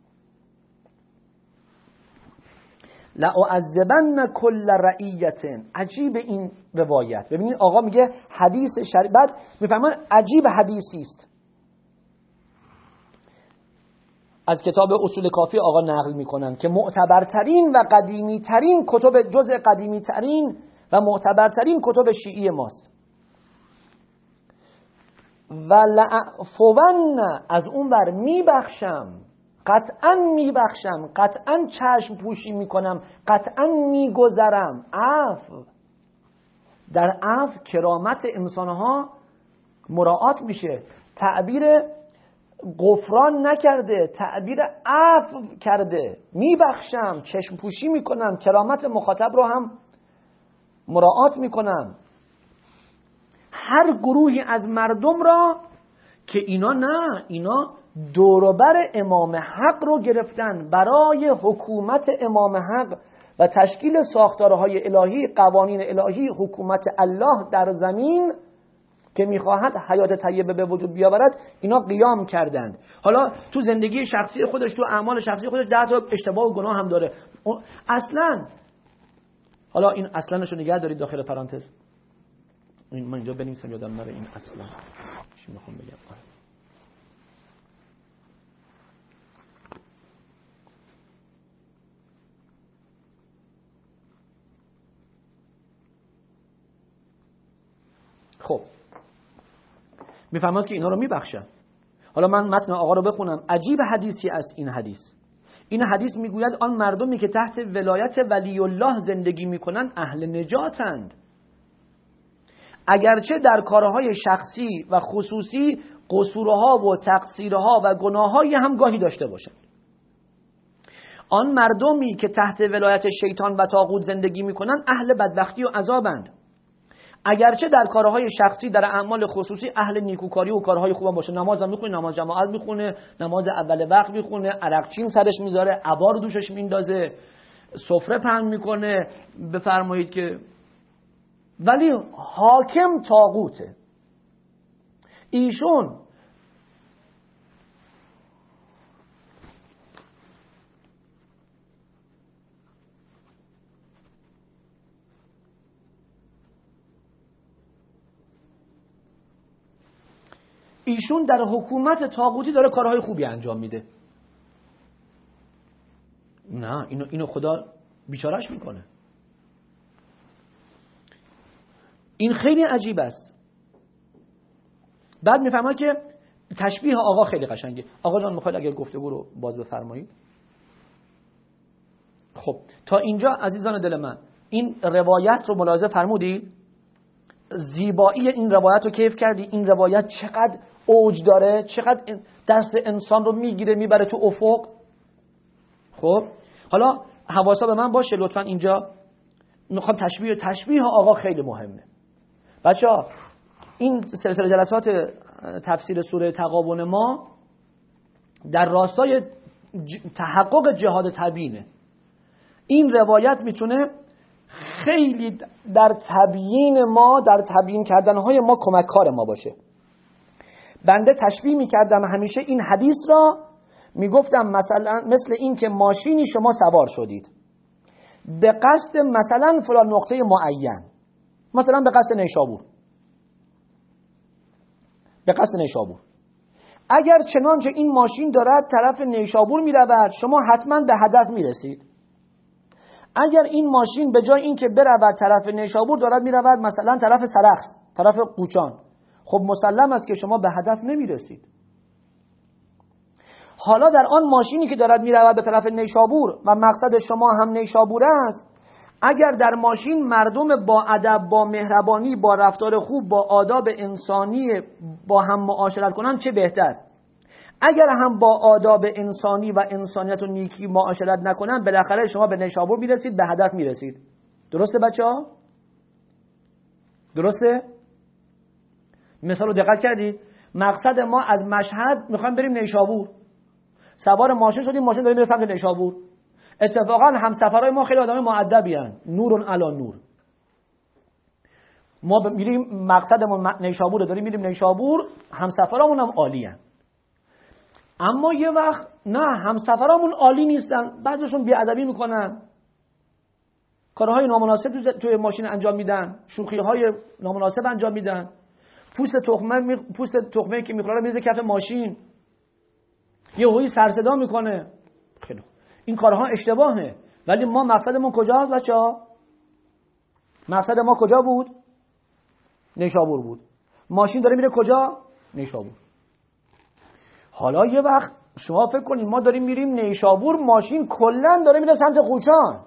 Speaker 1: لأعذبن كل رعیة. عجیب این روایت. ببینید آقا میگه حدیث شریف، بعد میفهمن عجیب حدیثی است. از کتاب اصول کافی آقا نقل میکنن که معتبرترین و قدیمی ترین کتب، جزء قدیمی ترین و معتبرترین کتب شیعی ماست. و لعفون، از اون بر میبخشم، قطعا میبخشم، قطعا چشم پوشی میکنم، قطعا میگذرم. عفو، در عفو کرامت انسانها مراعات میشه. تعبیر غفران نکرده، تعبیر عفو کرده. میبخشم، چشم پوشی میکنم، کرامت مخاطب رو هم مراعات میکنم. هر گروهی از مردم را که اینا نه، اینا دوروبر امام حق رو گرفتن برای حکومت امام حق و تشکیل ساختارهای الهی، قوانین الهی، حکومت الله در زمین که میخواهد حیات طیبه به وجود بیاورد، اینا قیام کردند. حالا تو زندگی شخصی خودش، تو اعمال شخصی خودش ده تا اشتباه و گناه هم داره اصلا. حالا این اصلانشو نگه دارید داخل پرانتز. این من اینجا بنویسم یادم نره این اصلا چی میخوام بگم. خب میفهمد که اینا رو میبخشن. حالا من متن آقا رو بخونم. عجیب حدیثی است این حدیث. این حدیث میگوید آن مردمی که تحت ولایت ولی الله زندگی میکنن اهل نجاتند، اگرچه در کارهای شخصی و خصوصی قصورها و تقصیرها و گناهایی هم گاهی داشته باشند. آن مردمی که تحت ولایت شیطان و طاغوت زندگی میکنن اهل بدبختی و عذابند، اگرچه در کارهای شخصی، در اعمال خصوصی اهل نیکوکاری و کارهای خوب باشه. نماز هم میخونه، نماز جماعت میخونه، نماز اول وقت میخونه، عرقچین سرش میذاره، عبا رو دوشش میندازه، سفره پهن میکنه، بفرمایید که، ولی حاکم طاغوته. ایشون ایشون در حکومت طاغوتی داره کارهای خوبی انجام میده. نه، اینو اینو خدا بیچارهش میکنه. این خیلی عجیب است. بعد میفهمه که تشبیه آقا خیلی قشنگه. آقا جان میخواید اگر گفتگو رو باز بفرمایید. خب تا اینجا عزیزان دل من این روایت رو ملاحظه فرمودید؟ زیبایی این روایت رو کیف کردی؟ این روایت چقدر اوج داره، چقدر دست انسان رو میگیره میبره تو افق. خب حالا حواسا به من باشه لطفا. اینجا میخوام تشبیه تشبیه آقا خیلی مهمه بچه‌ها. این سلسله جلسات تفسیر سوره تغابن ما در راستای تحقق جهاد تبیینه. این روایت میتونه خیلی در تبیین ما، در تبیین کردنهای ما کمک کار ما باشه. بنده تشبیه میکردم همیشه این حدیث را، میگفتم مثلا مثل این که ماشینی شما سوار شدید به قصد مثلا فلان نقطه معین، مثلا به قصد نیشابور، به قصد نیشابور. اگر چنانچه این ماشین دارد طرف نیشابور میرود، شما حتما به هدف میرسید. اگر این ماشین به جای اینکه برود طرف نیشابور دارد میرود مثلا طرف سرخس، طرف قوچان، خب مسلم است که شما به هدف نمیرسید.
Speaker 2: حالا در آن ماشینی که دارد میرود به طرف نیشابور و مقصد شما هم نیشابور است، اگر در ماشین مردم با ادب، با مهربانی، با رفتار خوب، با آداب انسانی با هم معاشرت کنن چه بهتر. اگر هم با آداب انسانی و انسانیت و نیکی معاشرت نکنن، بالاخره شما به نیشابور میرسید، به هدف میرسید. درسته بچه ها؟ درسته؟ مثال رو دقت کردید؟ مقصد ما از مشهد میخوایم بریم نیشابور، سوار ماشین شدیم، ماشین داریم میره سمت نیشابور. اتفاقا همسفرهای ما خیلی آدم مؤدبی ان، نور علی نور. ما میریم مقصدمون نیشابور، داریم میریم نیشابور، همسفرامون هم عالی ان. اما یه وقت نه، همسفرامون عالی نیستن، بعضیشون بی‌ادبی میکنن، کارهای نامناسب توی ماشین انجام میدن، شوخی‌های نامناسب انجام میدن، پوست تخمه می... پوست تخمه که میخوره میذاره کف ماشین، یه هوی سر صدا میکنه. خیلی این کارها اشتباهه. ولی ما مقصدمون کجاست بچه‌ها؟ مقصد ما کجا بود؟ نیشابور بود. ماشین داره میره کجا؟ نیشابور. حالا یه وقت شما فکر کنید ما داریم میریم نیشابور، ماشین کلا داره میره سمت قوچان.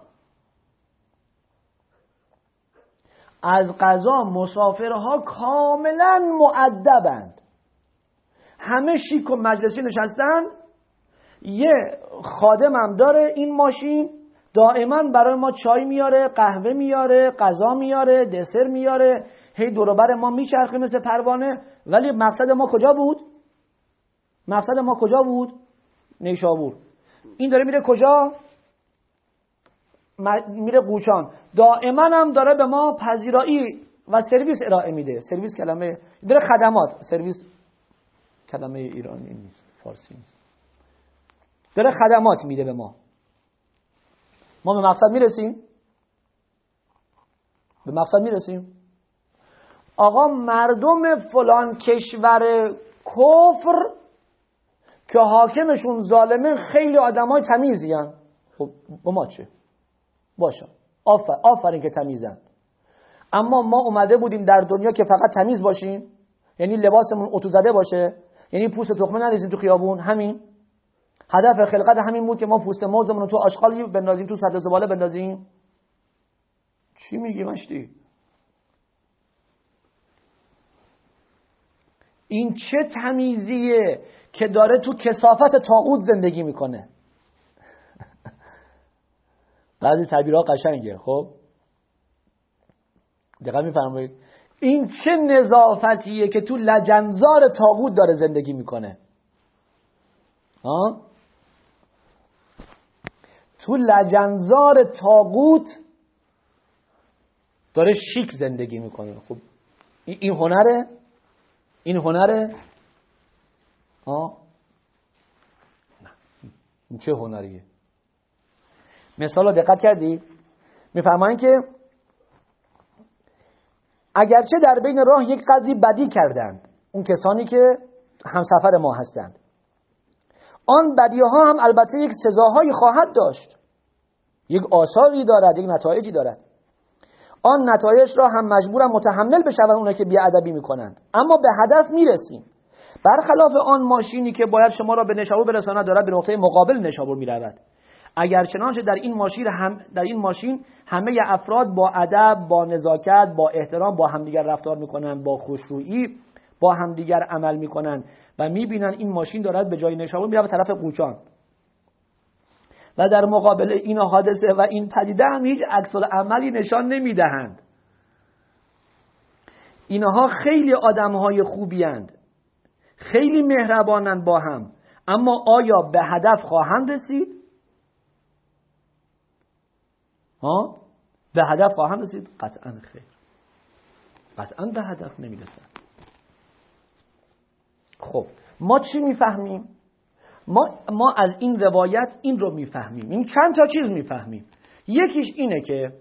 Speaker 2: از قضا مسافرها کاملا مؤدبند، همه شیک و مجلسی نشستن. یه خادمم داره این ماشین، دائما برای ما چای میاره، قهوه میاره، غذا میاره، دسر میاره، هی دور و بر ما میچرخه مثل پروانه. ولی مقصد ما کجا بود؟ مقصد ما کجا بود؟ نیشابور. این داره میره کجا؟ میره قوچان. دائما هم داره به ما پذیرایی و سرویس ارائه میده. سرویس کلمه داره، خدمات، سرویس کلمه ایرانی نیست، فارسی نیست. داره خدمات میده به ما. ما به مقصد میرسیم؟ به مقصد میرسیم؟ آقا مردم فلان کشور کفر که حاکمشون ظالمه خیلی آدمای تمیزی هن. خب با ما چه؟ باشه، آفر آفرین که تمیزن. اما ما اومده بودیم در دنیا که فقط تمیز باشیم، یعنی لباسمون اتو زده باشه، یعنی پوست تخمه نریزیم تو خیابون. همین هدف خلقت همین بود که ما پوست موزمون رو تو آشغال بندازیم، تو سطح زباله بندازیم. چی میگی مشتی؟ این چه تمیزیه که داره تو کثافت طاغوت زندگی میکنه. بعضی تعبیرها قشنگه. خب دقیقا میفرمایید این چه نظافتیه که تو لجنزار طاغوت داره زندگی میکنه. ها؟ تو لجنزار طاغوت داره شیک زندگی میکنه. خب این هنره؟ این هنره؟ ها؟ نه، این چه هنریه؟ مثال رو دقت کردی؟ میفرمایند که اگرچه در بین راه یک قدری بدی کردند، اون کسانی که همسفر ما هستند، آن بدیها هم البته یک سزاهایی خواهد داشت، یک آثاری دارد، یک نتایجی دارد. آن نتایج را هم مجبورم متحمل بشوند اونایی که بی‌ادبی میکنند، اما به هدف میرسیم. برخلاف آن ماشینی که باید شما را به نیشابور برساند، دارد به نقطه مقابل نیشابور میرود. اگر چنانچه در این ماشین هم در این ماشین همه افراد با ادب، با نزاکت، با احترام با همدیگر رفتار میکنن، با خوشرویی با همدیگر عمل میکنن و میبینن این ماشین دارد به جای نیشابور میره به طرف قوچان، و در مقابل این حادثه و این پدیده هم هیچ عکس العملی نشان نمیدهند. اینها خیلی آدمهای خوبی اند، خیلی مهربانند با هم، اما آیا به هدف خواهند رسید؟ ها؟ به هدف خواهند رسید؟ قطعا خیر، قطعا به هدف نمیرسند. خب ما چی میفهمیم؟ ما ما از این روایت این رو میفهمیم، این چند تا چیز میفهمیم. یکیش اینه که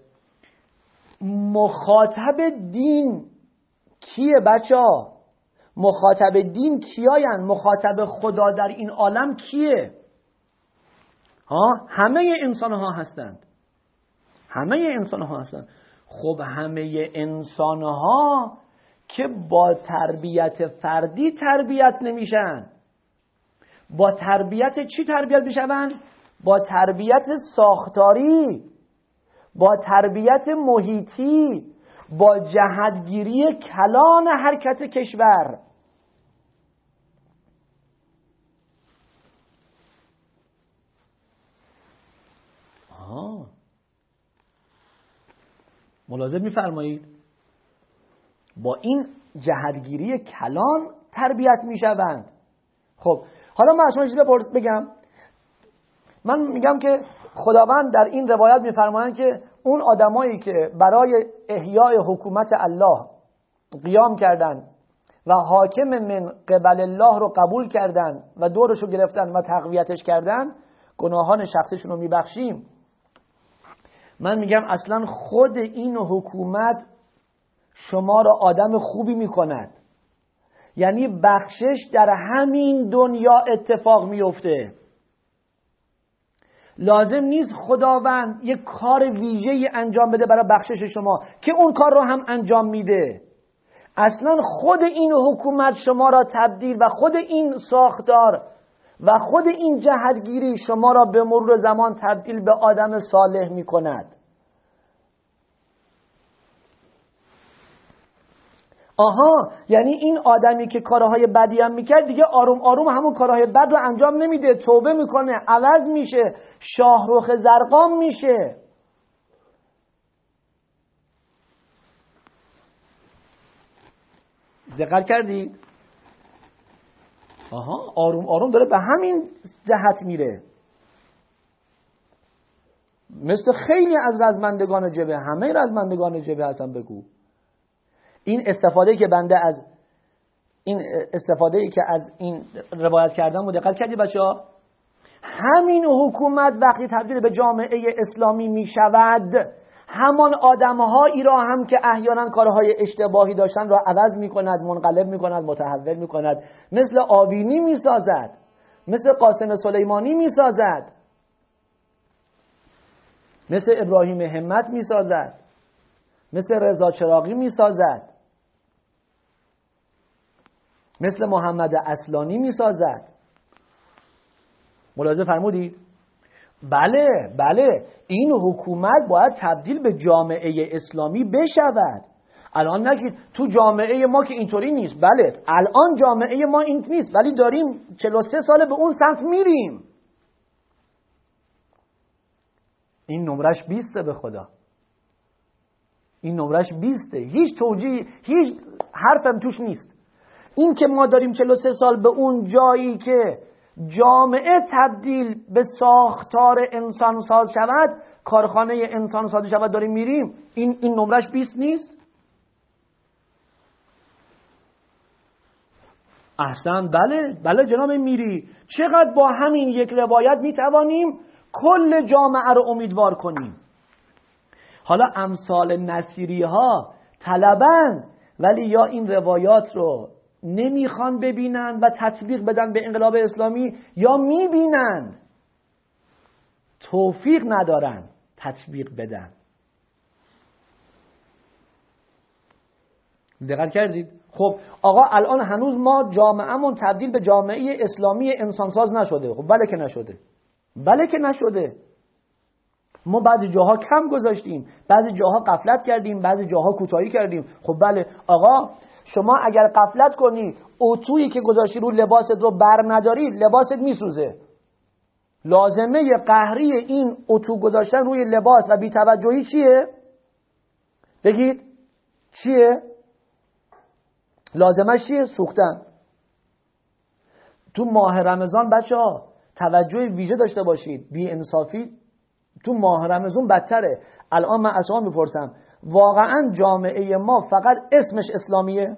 Speaker 2: مخاطب دین کیه بچه ها؟ مخاطب دین کیاین؟ مخاطب خدا در این عالم کیه؟ ها؟ همه انسان ها هستند، همه انسان ها هستند. خب همه انسان ها که با تربیت فردی تربیت نمیشن، با تربیت چی تربیت میشوند؟ با تربیت ساختاری، با تربیت محیطی، با جهتگیری کلان حرکت کشور. آه. ملاحظه میفرمایید با این جهتگیری کلان تربیت میشوند. خب حالا من از شما چیزی بگم. من میگم که خداوند در این روایت میفرمایند که اون آدمایی که برای احیای حکومت الله قیام کردن و حاکم من قبل الله رو قبول کردن و دورش رو گرفتن و تقویتش کردن، گناهان شخصیشون رو میبخشیم. من میگم اصلا خود این حکومت شما را آدم خوبی میکند. یعنی بخشش در همین دنیا اتفاق میفته. لازم نیست خداوند یک کار ویژه‌ای انجام بده برای بخشش شما که اون کار رو هم انجام میده. اصلا خود این حکومت شما را تبدیل و خود این ساختار و خود این جهتگیری شما را به مرور زمان تبدیل به آدم صالح میکند. آها، یعنی این آدمی که کارهای بدی هم میکرد دیگه آروم آروم همون کارهای بد رو انجام نمیده، توبه میکنه، عوض میشه، شاهرخ زرقام میشه. دقت کردید؟ آها، آروم آروم داره به همین جهت میره. مثل خیلی از رزمندگان جبهه، همه رزمندگان جبهه هستن. بگو این استفاده که بنده از این استفاده که از این روایت کردم و دقت کردید بچه‌ها؟ همین حکومت وقتی تبدیل به جامعه اسلامی می شود، همان آدم‌هایی را هم که احیانا کارهای اشتباهی داشتن را عوض می کند، منقلب می کند، متحول می کند. مثل آوینی می سازد، مثل قاسم سلیمانی می سازد، مثل ابراهیم همت می سازد، مثل رضا چراغی می سازد، مثل محمد اصلانی می سازد. ملاحظه فرمودید؟ بله بله، این حکومت باید تبدیل به جامعه اسلامی بشود. الان نگید تو جامعه ما که اینطوری نیست. بله الان جامعه ما این نیست، ولی داریم چهل و سه ساله به اون سمت میریم. این نمرش بیسته به خدا، این نمرش بیسته، هیچ توجیه، هیچ حرفم توش نیست. این که ما داریم چهل و سه سال به اون جایی که جامعه تبدیل به ساختار انسان ساز شود، کارخانه انسان ساز شود، داریم میریم، این این نمرش بیست نیست؟ احسن، بله بله جناب میری. چقدر با همین یک روایت میتوانیم کل جامعه رو امیدوار کنیم. حالا امثال نصیری ها طلبند، ولی یا این روایات رو نمیخوان ببینن و تطبیق بدن به انقلاب اسلامی، یا میبینن توفیق ندارن تطبیق بدن. دقت کردید؟ خب آقا الان هنوز ما جامعهمون تبدیل به جامعه اسلامی انسانساز نشده. خب بله که نشده، بله که نشده. ما بعضی جاها کم گذاشتیم، بعضی جاها غفلت کردیم، بعضی جاها کوتاهی کردیم. خب بله آقا، شما اگر غفلت کنی اتویی که گذاشتی رو لباست رو بر نداری، لباست میسوزه. لازمه قهری این اتو گذاشتن روی لباس و بی‌توجهی چیه؟ بگید چیه؟ لازمش چیه؟ سوختن. تو ماه رمضان بچه ها توجه ویژه داشته باشید. بی انصافی تو ماه رمضان بدتره. الان من از شما میپرسم، واقعا جامعه ما فقط اسمش اسلامیه؟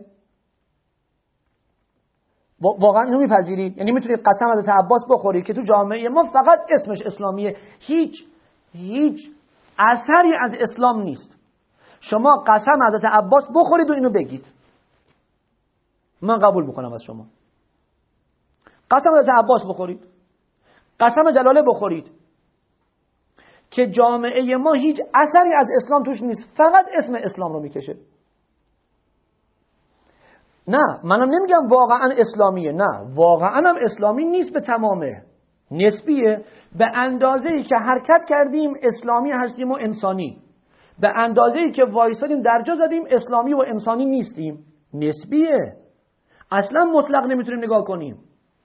Speaker 2: واقعا اینو میپذیرید؟ یعنی میتونید قسم حضرت عباس بخورید که تو جامعه ما فقط اسمش اسلامیه، هیچ هیچ اثری از اسلام نیست؟ شما قسم حضرت عباس بخورید و اینو بگید، من قبول میکنم از شما. قسم حضرت عباس بخورید، قسم جلاله بخورید که جامعه ما هیچ اثری از اسلام توش نیست، فقط اسم اسلام رو میکشه. نه منم نمیگم واقعا اسلامیه، نه واقعا هم اسلامی نیست به تمامه، نسبیه. به اندازه‌ای که حرکت کردیم اسلامی هستیم و انسانی، به اندازه‌ای که وایسادیم درجا زدیم اسلامی و انسانی نیستیم، نسبیه. اصلا مطلق نمیتونیم نگاه کنیم،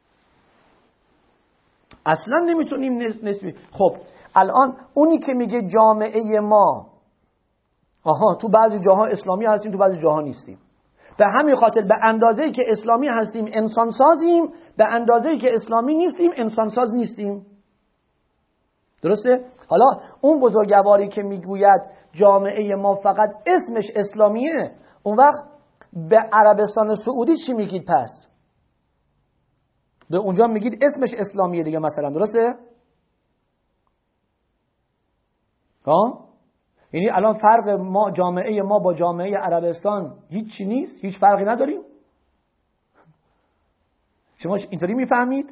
Speaker 2: اصلا نمیتونیم نسبی. خب الان اونی که میگه جامعه ما آها تو بعضی جاها اسلامی هستیم تو بعضی جاها نیستیم، به همین خاطر به اندازه‌ای که اسلامی هستیم انسان سازیم، به اندازه‌ای که اسلامی نیستیم انسان ساز نیستیم. درسته؟ حالا اون بزرگواری که میگوید جامعه ما فقط اسمش اسلامیه، اون وقت به عربستان سعودی چی میگید پس؟ به اونجا میگید اسمش اسلامیه دیگه مثلا، درسته؟ ها؟ یعنی الان فرق ما جامعه ما با جامعه عربستان هیچ چی نیست؟ هیچ فرقی نداریم؟ شما اینطوری میفهمید؟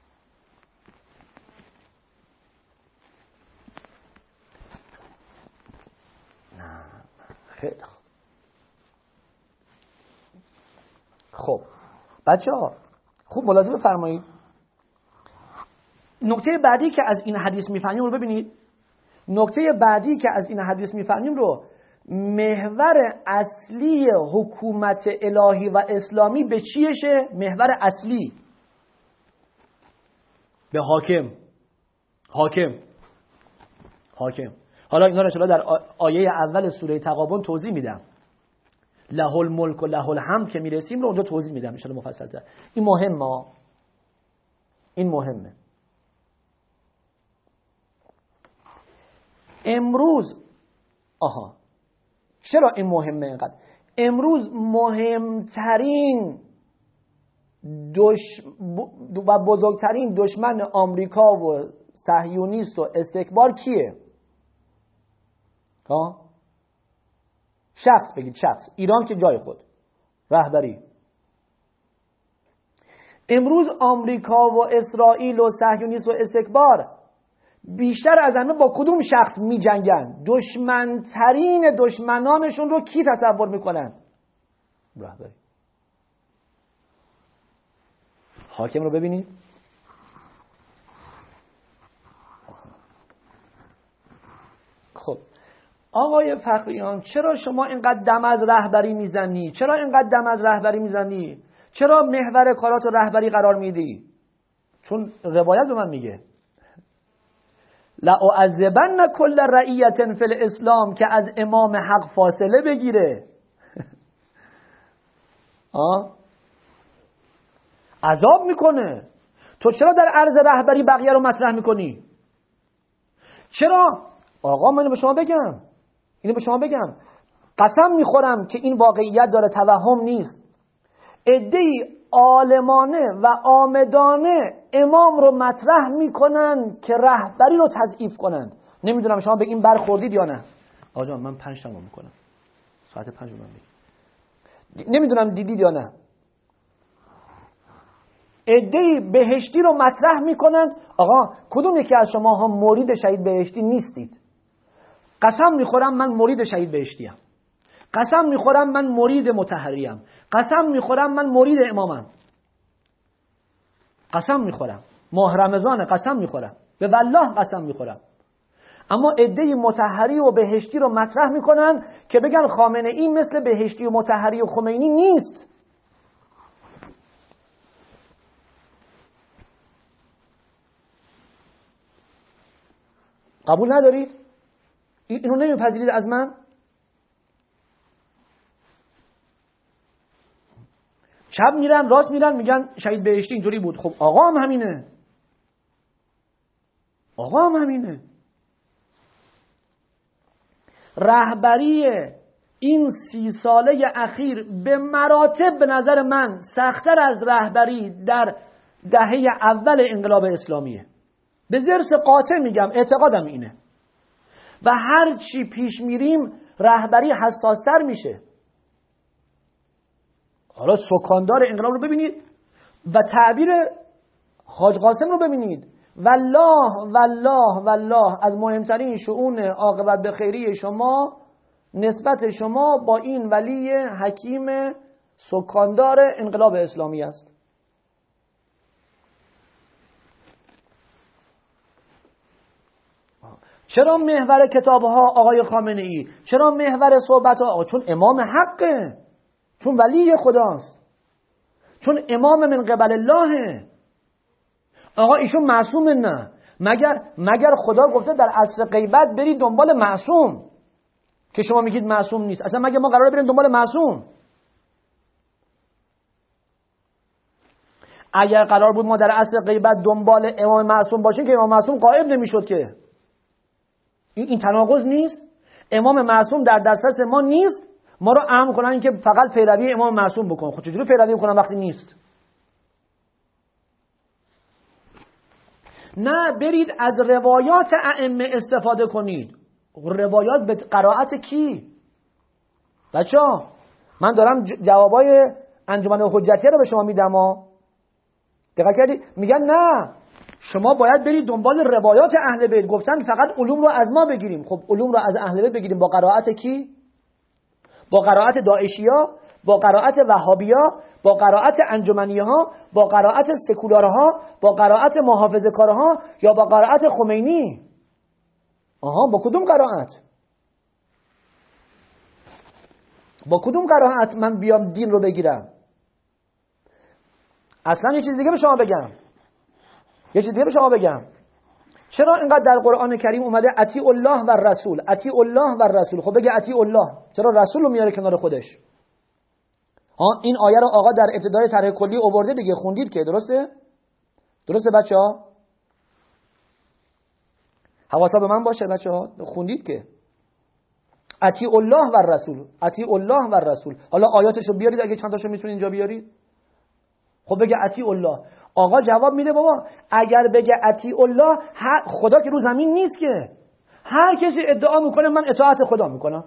Speaker 2: نه خیلی خوب. بچه ها خوب ملاحظه بفرمایید. نکته بعدی که از این حدیث میفهمیم رو ببینید. نکته بعدی که از این حدیث میفهمیم رو، محور اصلی حکومت الهی و اسلامی به چیشه؟ محور اصلی به حاکم. حاکم حاکم حالا اینا رو انشاءالله در آیه اول سوره تغابن توضیح میدم. له الملک و له الحمد که میرسیم رو اونجا توضیح میدم انشاءالله مفصل. این مهمه، این مهمه. امروز آها چرا این مهمه اینقدر؟ امروز مهمترین دش... و بزرگترین دشمن آمریکا و صهیونیست و استکبار کیه؟ ها؟ شخص بگید، شخص. ایران که جای خود رهبری. امروز آمریکا و اسرائیل و صهیونیست و استکبار بیشتر از همه با کدوم شخص می جنگن؟ دشمنترین دشمنانشون رو کی تصور میکنن؟ رهبری. حاکم رو ببینید. خب آقای فخریان چرا شما اینقدر دم از رهبری میزنی؟ چرا اینقدر دم از رهبری میزنی؟ چرا محور کارات رهبری قرار میدی؟ چون روایت به من میگه لأعذبن کل رعیت فی الاسلام، که از امام حق فاصله بگیره. آه؟ عذاب میکنه. تو چرا در عرض رهبری بقیه رو مطرح میکنی؟ چرا؟ آقا من به شما بگم، اینو به شما بگم، قسم میخورم که این واقعیت داره، توهم نیست. عده‌ای عالمانه و عامدانه امام رو مطرح میکنن که رهبری رو تضعیف کنند. نمیدونم شما به این برخوردید یا نه. آقا جان من پنج تمام میکنم، ساعت پنج رو من بگیم. نمیدونم دیدید یا نه. عده‌ای بهشتی رو مطرح میکنن. آقا کدوم یکی از شما ها مرید شهید بهشتی نیستید؟ قسم میخورم من مرید شهید بهشتیم، قسم میخورم من مرید مطهریم، قسم میخورم من مرید امامم، قسم میخورم ماه رمضان، قسم میخورم به والله قسم میخورم. اما عده‌ای مطهری و بهشتی رو مطرح میکنن که بگن خامنه ای مثل بهشتی و مطهری و خمینی نیست. قبول ندارید؟ اینو نمیپذیرید از من؟ چپ میرن راست میرن میگن شهید بهشتی اینطوری بود. خب آقا هم همینه، آقا هم همینه. رهبری این سی ساله اخیر به مراتب به نظر من سخت‌تر از رهبری در دهه اول انقلاب اسلامیه. به ضرس قاطع میگم، اعتقادم اینه. و هر چی پیش میریم رهبری حساستر میشه. حالا سکاندار انقلاب رو ببینید و تعبیر حاج قاسم رو ببینید. والله والله والله از مهمترین شؤون عاقبت به خیری شما نسبت شما با این ولی حکیم سکاندار انقلاب اسلامی است. چرا محور کتابها آقای خامنه ای؟ چرا محور صحبت ها؟ چون امام حقه، چون ولی خداست، چون امام من قبل الله. آقا ایشون معصومه؟ نه. مگر مگر خدا گفته در عصر غیبت برید دنبال معصوم که شما میگید معصوم نیست؟ اصلا مگر ما قراره بریم دنبال معصوم؟ اگر قرار بود ما در عصر غیبت دنبال امام معصوم باشیم که امام معصوم غائب نمیشد که. این این تناقض نیست؟ امام معصوم در دسترس ما نیست، ما رو امر کنن که فقط پیروی امام معصوم بکن. خود چجوری پیروی کنن وقتی نیست؟ نه، برید از روایات ائمه استفاده کنید. روایات به قرائت کی؟ بچه‌ها من دارم جوابای انجمن حجتیه رو به شما میدم ها. دقت کردی؟ میگن نه شما باید برید دنبال روایات اهل بیت. گفتن فقط علوم رو از ما بگیریم. خب علوم رو از اهل بیت بگیریم با قرائت کی؟ با قرائت داعشیا، با قرائت وهابیا، با قرائت انجمنیها، با قرائت سکولارها، با قرائت محافظه‌کارها، یا با قرائت خمینی؟ آها، با کدوم قرائت؟ با کدوم قرائت من بیام دین رو بگیرم؟ اصلا یه چیز دیگه به شما بگم. یه چیز دیگه به شما بگم. چرا اینقدر در قرآن کریم اومده اطیع الله و رسول، اطیع الله و رسول؟ خب بگه اطیع الله، چرا رسول رو میاره کنار خودش؟ ها، این آیه رو آقا در ابتدای طرح کلی آورده دیگه، خوندید که درسته؟ درسته بچه‌ها؟ حواسا به من باشه بچه‌ها، خوندید که اطیع الله و رسول، اطیع الله و رسول. حالا آیاتشو بیارید اگه چند تاشو میتونید اینجا بیارید. خب بگه اطیع الله. آقا جواب میده بابا اگر بگه اطیع الله، خدا که رو زمین نیست که. هر کسی ادعا میکنه من اطاعت خدا میکنم.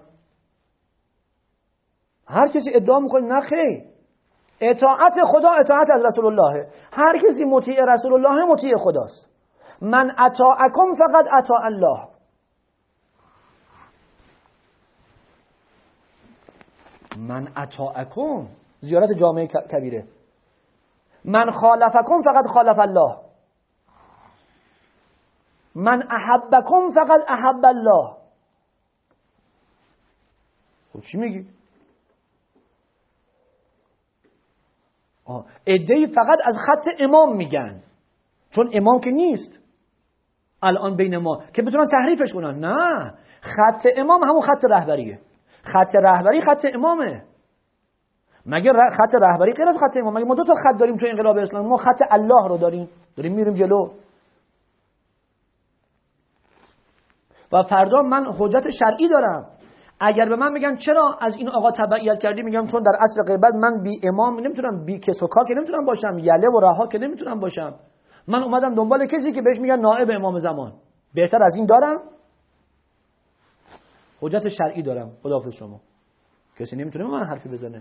Speaker 2: هر کسی ادعا میکنه نه خیر، اطاعت خدا اطاعت از رسول الله. هر کسی مطیع رسول الله مطیع خداست. من اطاعکم فقط اطاع الله. من اطاعکم زیارت جامعه کبیره. من خالفکم فقط خالف الله. من احبکم فقط احب الله. خب چی میگی؟ ادعی فقط از خط امام میگن، چون امام که نیست الان بین ما که بتونن تحریفش کنن. نه، خط امام همون خط رهبریه. خط رهبری خط امامه. مگه خط رهبری غیر از خط امام؟ مگه ما دو تا خط داریم تو انقلاب اسلامی؟ ما خط الله رو داریم، داریم میریم جلو. و فردا من حجت شرعی دارم. اگر به من میگن چرا از این آقا تبعیت کردی، میگم چون در اصل غیبت من بی امام نمیتونم، بی کس و کار که نمیتونم باشم، یله و رها که نمیتونم باشم. من اومدم دنبال کسی که بهش میگن نائب امام زمان. بهتر از این دارم؟ حجت شرعی دارم. خداحافظ شما. کسی نمیتونه من حرفی بزنه.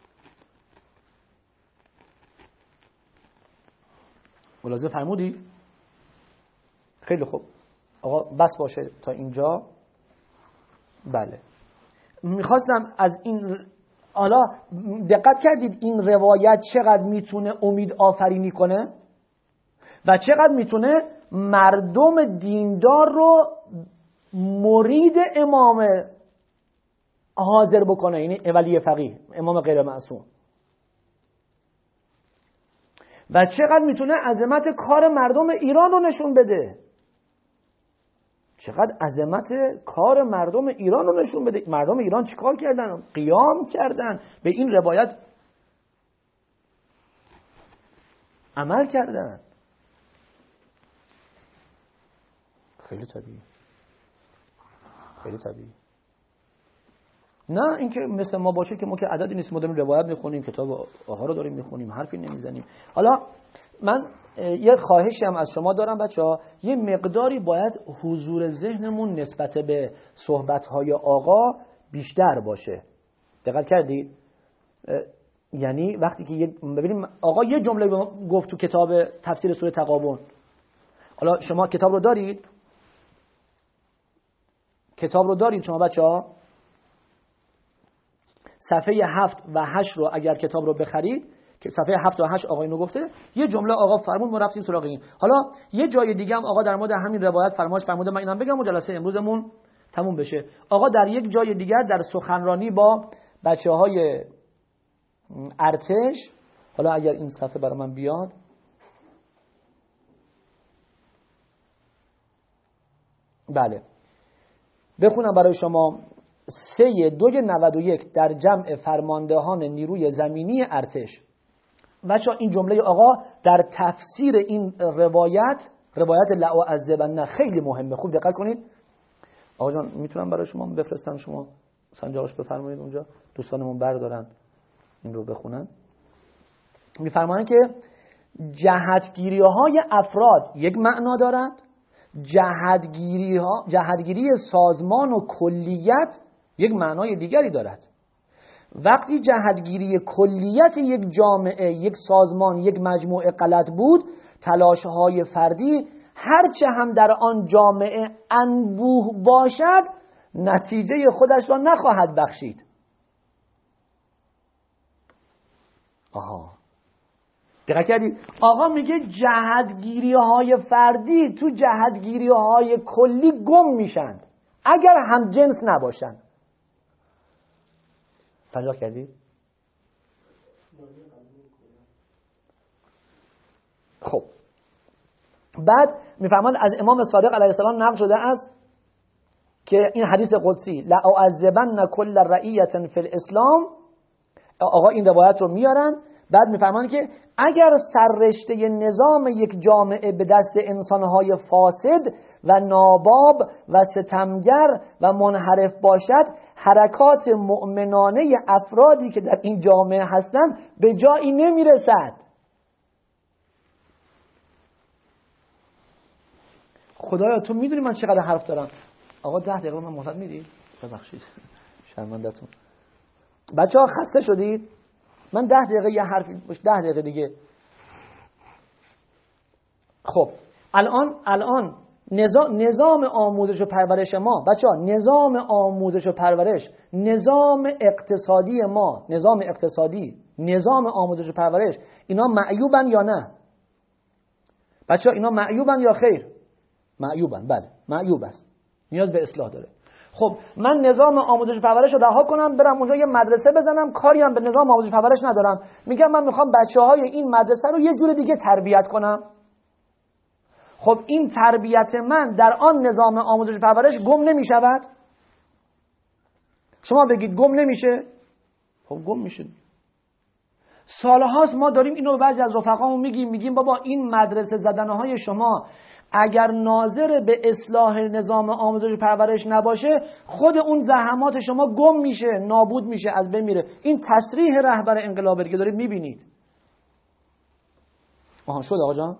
Speaker 2: ملاحظه فرمودی؟ خیلی خوب آقا بس باشه تا اینجا. بله، میخواستم از این، حالا دقت کردید این روایت چقدر میتونه امید آفرینی کنه و چقدر میتونه مردم دیندار رو مرید امام حاضر بکنه، یعنی ولی فقیه، امام غیر معصوم. و چقدر میتونه عظمت کار مردم ایران رو نشون بده. چقدر عظمت کار مردم ایران رو نشون بده. مردم ایران چیکار کردن؟ قیام کردن، به این روایت عمل کردن. خیلی طبیعی، خیلی طبیعی. نه اینکه مثل ما باشه که ما که عددی نیست، ما داریم روایت میخونیم، کتاب آقا رو داریم میخونیم، حرفی نمیزنیم. حالا من یه خواهشی هم از شما دارم بچه‌ها، یه مقداری باید حضور ذهنمون نسبت به صحبت‌های آقا بیشتر باشه. دقت کردید؟ یعنی وقتی که ببینیم آقا یه جمله گفت تو کتاب تفسیر سوره تغابن. حالا شما کتاب رو دارید؟ کتاب رو دارید شما بچه‌ها؟ صفحه هفت و هشت رو اگر کتاب رو بخرید که صفحه هفت و هشت آقا اینو گفته، یه جمله آقا فرمود ما رفتیم سراغ این. حالا یه جای دیگه هم آقا در مورد همین روایت فرمایش فرموده، من اینم بگم و جلسه امروزمون تموم بشه. آقا در یک جای دیگر در سخنرانی با بچه‌های ارتش، حالا اگر این صفحه برای من بیاد، بله بخونم برای شما. سه دوی نود و یک در جمع فرماندهان نیروی زمینی ارتش. بچه این جمله آقا در تفسیر این روایت، روایت لأعذبن، خیلی مهمه، خوب دقت کنید. آقا جان میتونم برای شما بفرستم، شما سنجاقش بفرمایید اونجا، دوستانمون بردارن این رو بخونن. میفرمایند که جهتگیری های افراد یک معنا دارند، جهتگیری ها جهتگیری سازمان و کلیت یک معنای دیگری دارد. وقتی جهتگیری کلیت یک جامعه، یک سازمان، یک مجموعه غلط بود، تلاش‌های فردی هرچه هم در آن جامعه انبوه باشد نتیجه خودش را نخواهد بخشید. آها دقیق کردید؟ آقا میگه جهتگیری های فردی تو جهتگیری های کلی گم میشن اگر هم جنس نباشن. سنجاق کردید؟ خب بعد میفهمند از امام صادق علیه السلام نقل شده است که این حدیث قدسی لأعذبن کل رعیة فی الاسلام، آقا این روایت رو میارن، بعد میفهمند که اگر سررشته نظام یک جامعه به دست انسانهای فاسد و ناباب و ستمگر و منحرف باشد، حرکات مؤمنانه افرادی که در این جامعه هستند به جایی نمیرسد. خدایا تو میدونی من چقدر حرف دارم. آقا ده دقیقه من مهلت میدید؟ ببخشید شرمنده‌تون. بچه ها خسته شدید؟ من ده دقیقه یه حرف باش، ده دقیقه دیگه. خب الان الان نظام نظام آموزش و پرورش ما، بچه ها نظام آموزش و پرورش، نظام اقتصادی ما، نظام اقتصادی، نظام آموزش و پرورش، اینا معیوبن یا نه؟ بچه ها اینا معیوبن یا خیر؟ معیوبن، بله معیوب است، نیاز به اصلاح داره. خب من نظام آموزش و پرورش رو رها کنم برم اونجا یه مدرسه بزنم، کاری هم به نظام آموزش و پرورش ندارم، میگم من میخوام بچه‌های این مدرسه رو یه جور دیگه تربیت کنم. خب این تربیت من در آن نظام آموزش و پرورش گم نمیشود؟ شما بگید گم نمیشه؟ خب گم میشه. سالهاست ما داریم اینو به بعضی از رفقامون میگیم، میگیم بابا این مدرسه زدنهای شما اگر ناظر به اصلاح نظام آموزش و پرورش نباشه، خود اون زحمات شما گم میشه، نابود میشه، از بین میره. این تصریح رهبر انقلابی که دارید میبینید. آها شد آقا جان؟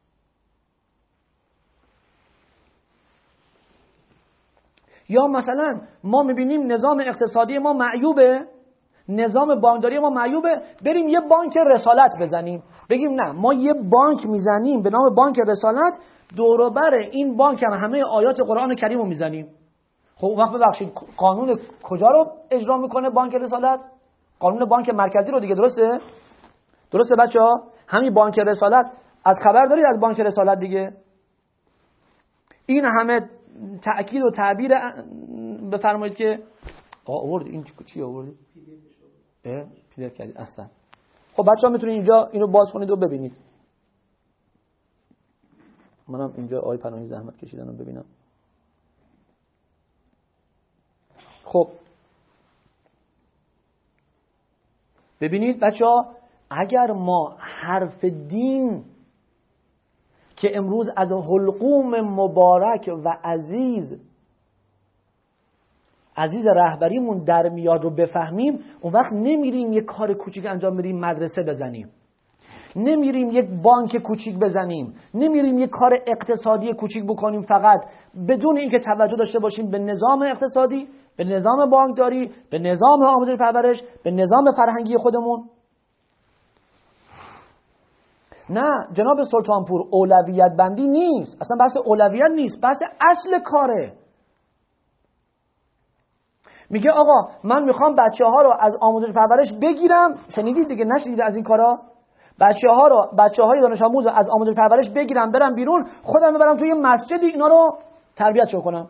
Speaker 2: یا مثلا ما میبینیم نظام اقتصادی ما معیوبه، نظام بانکداری ما معیوبه، بریم یه بانک رسالت بزنیم، بگیم نه ما یه بانک میزنیم به نام بانک رسالت، دوروبر این بانک هم همه آیات قرآن کریم رو میزنیم. خب وقت ببخشید قانون کجا رو اجرا میکنه بانک رسالت؟ قانون بانک مرکزی رو دیگه، درسته؟ درسته بچه ها؟ همین بانک رسالت، از خبر دارید از بانک رسالت دیگه؟ این همه تأکید و تعبیر بفرمایید که آقا آورد این چی آوردی؟ اه پی دی اف کردید اصلا. خب بچه ها میتونید اینجا اینو باز کنید و ببینید. منم اینجا آقای پناهی زحمت کشیدن رو ببینم. خب ببینید بچه ها، اگر ما حرف دین که امروز از حلقوم مبارک و عزیز عزیز رهبریمون در میاد رو بفهمیم، اون وقت نمیریم یک کار کوچیک انجام بدیم مدرسه بزنیم، نمیریم یک بانک کوچیک بزنیم، نمیریم یک کار اقتصادی کوچیک بکنیم فقط بدون اینکه توجه داشته باشیم به نظام اقتصادی، به نظام بانکداری، به نظام آموزش و پرورش، به نظام فرهنگی خودمون. نه جناب سلطانپور، اولویت بندی نیست، اصلا بحث اولویت نیست، بحث اصل کاره. میگه آقا من میخوام بچه ها رو از آموزش پرورش بگیرم. شنیدید دیگه؟ نشنیدید از این کارا؟ بچه ها رو بچه های دانش آموز رو از آموزش پرورش بگیرم برم بیرون، خودم ببرم توی مسجدی اینا رو تربیتشون کنم.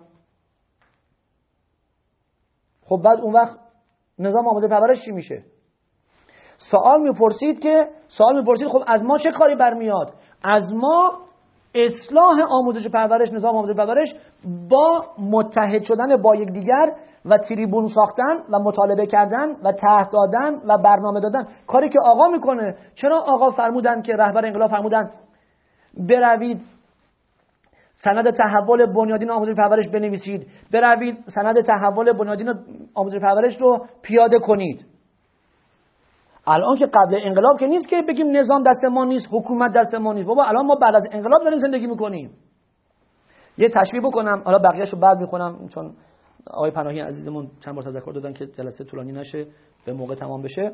Speaker 2: خب بعد اون وقت نظام آموزش پرورش چی میشه؟ سوال میپرسید که سوال میپرسید خب از ما چه کاری برمیاد؟ از ما اصلاح آموزش پرورش، نظام آموزش پرورش با متحد شدن با یکدیگر و تریبون ساختن و مطالبه کردن و طرح دادن و برنامه دادن، کاری که آقا میکنه. چرا آقا فرمودن که رهبر انقلاب فرمودن بروید سند تحول بنیادین آموزش پرورش بنویسید، بروید سند تحول بنیادین آموزش پرورش رو پیاده کنید. الان که قبل انقلاب که نیست که بگیم نظام دست ما نیست، حکومت دست ما نیست. بابا الان ما بعد از انقلاب داریم زندگی میکنیم. یه تشبیه بکنم، حالا بقیه‌شو بعد میکنم چون آقای پناهی عزیزمون چند بار تذکر دادن که جلسه طولانی نشه، به موقع تمام بشه.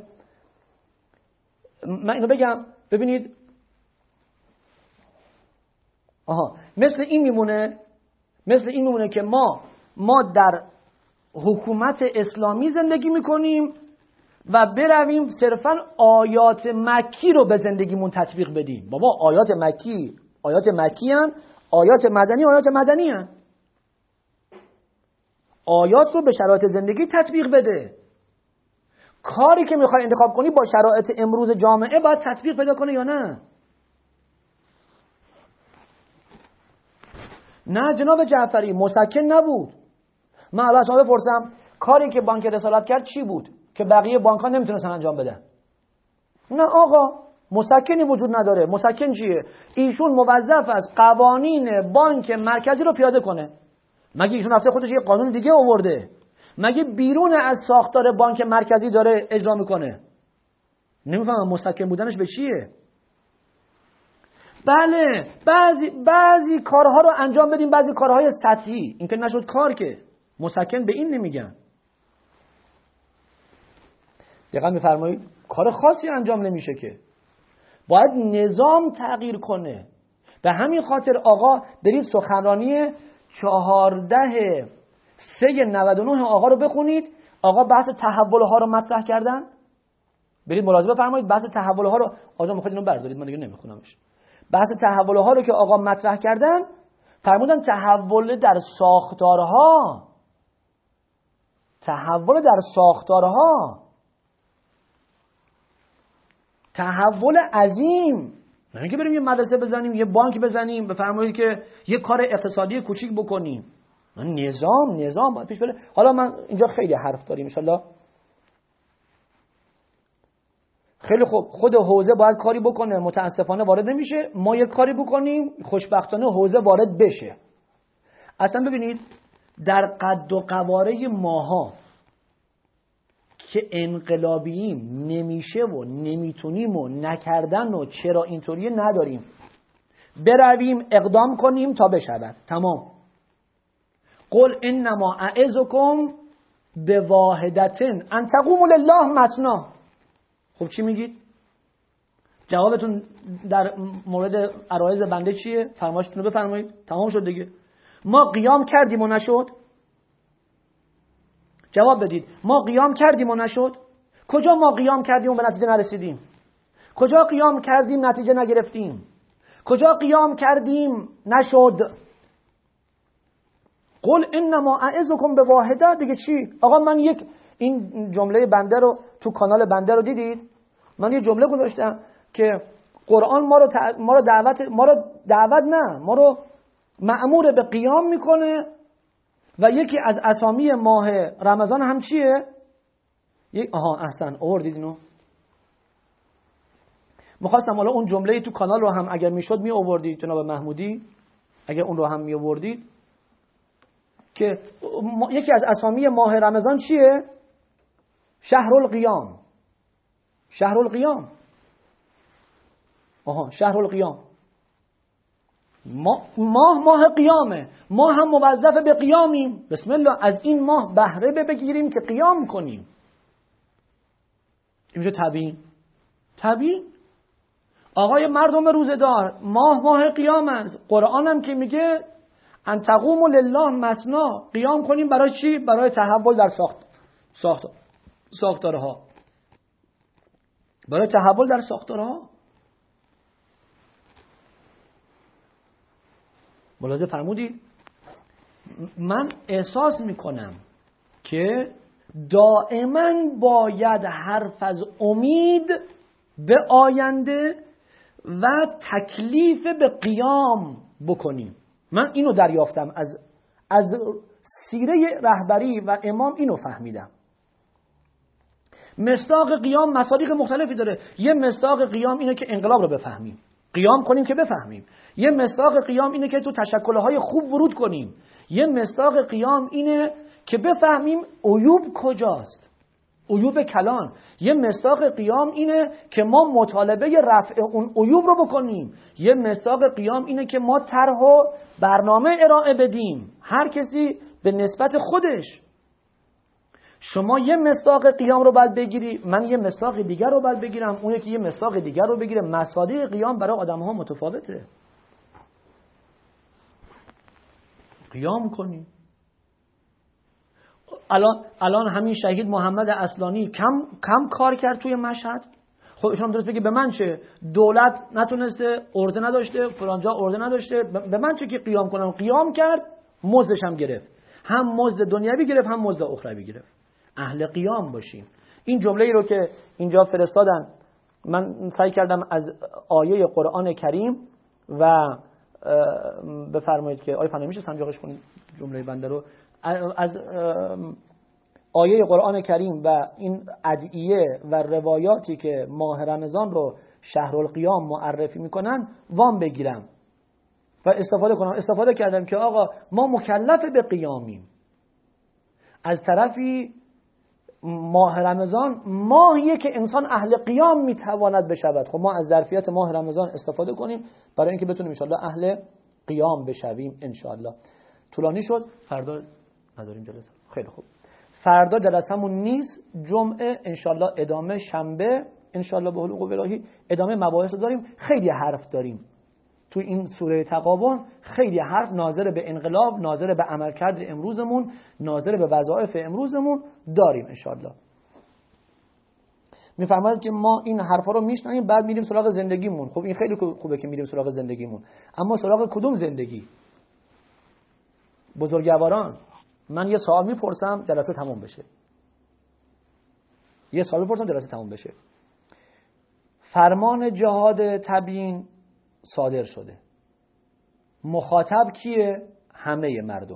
Speaker 2: من اینو بگم، ببینید آها مثل این میمونه مثل این میمونه که ما ما در حکومت اسلامی زندگی میکنیم و برویم صرفا آیات مکی رو به زندگیمون تطبیق بدیم. بابا آیات مکی آیات مکی هن، آیات مدنی آیات مدنی هن. آیات رو به شرایط زندگی تطبیق بده. کاری که میخوای انتخاب کنی با شرایط امروز جامعه باید تطبیق پیدا کنه یا نه؟ نه جناب جعفری، مسکن نبود. من الان شما بپرسم کاری که بانک رسالت کرد چی بود که بقیه بانک ها نمیتونستن انجام بدن؟ نه آقا، مسکنی وجود نداره. مسکن چیه؟ ایشون موظف است قوانین بانک مرکزی رو پیاده کنه. مگه ایشون رفته خودش یه قانون دیگه آورده؟ مگه بیرون از ساختار بانک مرکزی داره اجرا میکنه؟ نمیفهمم مسکن بودنش به چیه؟ بله بعضی بعضی کارها رو انجام بدیم، بعضی کارهای سطحی. این که نشد کار که مسکن به این نمیگن. دقیقا میفرمایید کار خاصی انجام نمیشه که، باید نظام تغییر کنه. به همین خاطر آقا برید سخنرانی چهارده سه نود و نه آقا رو بخونید. آقا بحث تحول ها رو مطرح کردن. برید ملاحظه بفرمایید بحث تحول ها رو آقا میخواید اینو بردارید، من دیگه نمیخونمش. بحث تحول ها رو که آقا مطرح کردن فرمودن تحول در ساختارها، تحول در ساختارها، تحول عظیم. نه اینکه بریم یه مدرسه بزنیم، یه بانک بزنیم، بفرمایید که یه کار اقتصادی کوچیک بکنیم. نظام نظام باید پیش بره. حالا من اینجا خیلی حرف داریم ان شاءالله. خیلی خوب، خود حوزه باید کاری بکنه، متاسفانه وارد نمیشه. ما یه کاری بکنیم خوشبختانه حوزه وارد بشه. اصلا ببینید در قد و قواره ماها که انقلابییم نمیشه و نمیتونیم و نکردن و چرا اینطوریه نداریم. برویم اقدام کنیم تا بشود. تمام. قل انما اعظکم بواحدتن ان تقوموا لله مثنا. خب چی میگید؟ جوابتون در مورد عرایض بنده چیه؟ فرمایشتون رو بفرمایید. تمام شد دیگه. ما قیام کردیم و نشد؟ جواب بدید. ما قیام کردیم و نشد؟ کجا ما قیام کردیم و به نتیجه نرسیدیم؟ کجا قیام کردیم نتیجه نگرفتیم؟ کجا قیام کردیم نشد؟ قل انما اعظکم بواحده. دیگه چی؟ آقا من یک این جمله بنده رو تو کانال بنده رو دیدید؟ من یه جمله گذاشتم که قرآن ما رو تع... ما رو دعوت ما رو دعوت نه ما رو مأمور به قیام میکنه و یکی از اسامی ماه رمضان هم چیه؟ یک آها احسن آوردید اینو. می‌خواستم حالا اون جمله تو کانال رو هم اگر میشد می آوردید جناب محمودی، اگر اون رو هم می آوردید که یکی از اسامی ماه رمضان چیه؟ شهر القیام. شهر القیام. آها شهر القیام. ما ماه ماه قیامه. ما هم موظف به قیامیم. بسم الله از این ماه بهره بگیریم که قیام کنیم. اینجا طبیعی طبیعی آقای مردم روزدار ماه ماه قیام است. قرآن هم که میگه ان تقوموا لله مثنا، قیام کنیم برای چی؟ برای تحول در ساخت ساختار ساختارها، برای تحول در ساختارها. ملاحظه فرمودید؟ من احساس میکنم که دائما باید حرف از امید به آینده و تکلیف به قیام بکنیم. من اینو دریافتم از از سیره رهبری و امام، اینو فهمیدم. مصداق قیام مصادیق مختلفی داره. یه مصداق قیام اینه که انقلاب رو بفهمیم، قیام کنیم که بفهمیم. یه مصداق قیام اینه که تو تشکل‌های خوب ورود کنیم. یه مصداق قیام اینه که بفهمیم عیوب کجاست، عیوب کلان. یه مصداق قیام اینه که ما مطالبه رفع اون عیوب رو بکنیم. یه مصداق قیام اینه که ما طرح و برنامه ارائه بدیم، هر کسی به نسبت خودش. شما یه مصداق قیام رو باید بگیری، من یه مصداق دیگر رو باید بگیرم، اون یکی یه مصداق دیگر رو بگیره. مصادیق قیام برای آدم‌ها متفاوته. قیام کنیم. الان الان همین شهید محمد اصلانی کم کم کار کرد توی مشهد. خب شما درست بگی به من چه؟ دولت نتونسته، ارده نداشته، فلانجا ارده نداشته، به من چه که قیام کنم؟ قیام کرد، مزدش هم گرفت. هم مزد دنیوی گرفت، هم مزد اخروی گرفت. اهل قیام باشیم. این جمله ای رو که اینجا فرستادن، من سعی کردم از آیه قرآن کریم و بفرمایید که آیه فن میشه سنجاقش کنید جمله بنده رو، از آیه قرآن کریم و این ادعیه و روایاتی که ماه رمضان رو شهر القیام معرفی میکنن وام بگیرم و استفاده کنم. استفاده کردم که آقا ما مکلف به قیامیم. از طرفی ماه رمضان ماهیه که انسان اهل قیام میتواند بشود. خب ما از ظرفیت ماه رمضان استفاده کنیم برای اینکه بتونیم انشاءالله اهل قیام بشویم انشاءالله. طولانی شد، فردا نداریم جلسه. خیلی خوب، فردا جلسمون نیست، جمعه انشاءالله ادامه، شنبه انشاءالله به حلول الهی ادامه مباحث داریم. خیلی حرف داریم تو این سوره تغابن، خیلی حرف ناظر به انقلاب، ناظر به عملکرد امروزمون، ناظر به وظایف امروزمون داریم انشاءالله. میفرماید که ما این حرفا رو میشنویم بعد میریم سراغ زندگیمون. خب این خیلی خوبه که میریم سراغ زندگیمون، اما سراغ کدوم زندگی؟ بزرگواران، من یه سوال میپرسم جلسه تموم بشه. یه سوال میپرسم جلسه تموم بشه. فرمان جهاد تبیین صادر شده. مخاطب کیه؟ همه مردم.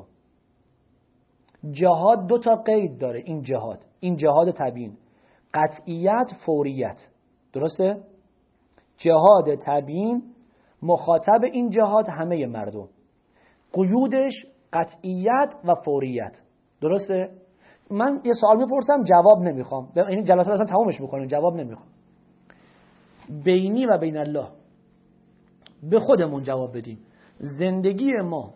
Speaker 2: جهاد دو تا قید داره. این جهاد، این جهاد تبیین، قطعیت، فوریت. درسته؟ جهاد تبیین مخاطب این جهاد همه مردم. قیودش قطعیت و فوریت. درسته؟ من یه سوال میپرسم جواب نمیخوام، این جلسه اصلا تمامش بکنیم، جواب نمیخوام. بینی و بین الله به خودمون جواب بدیم. زندگی ما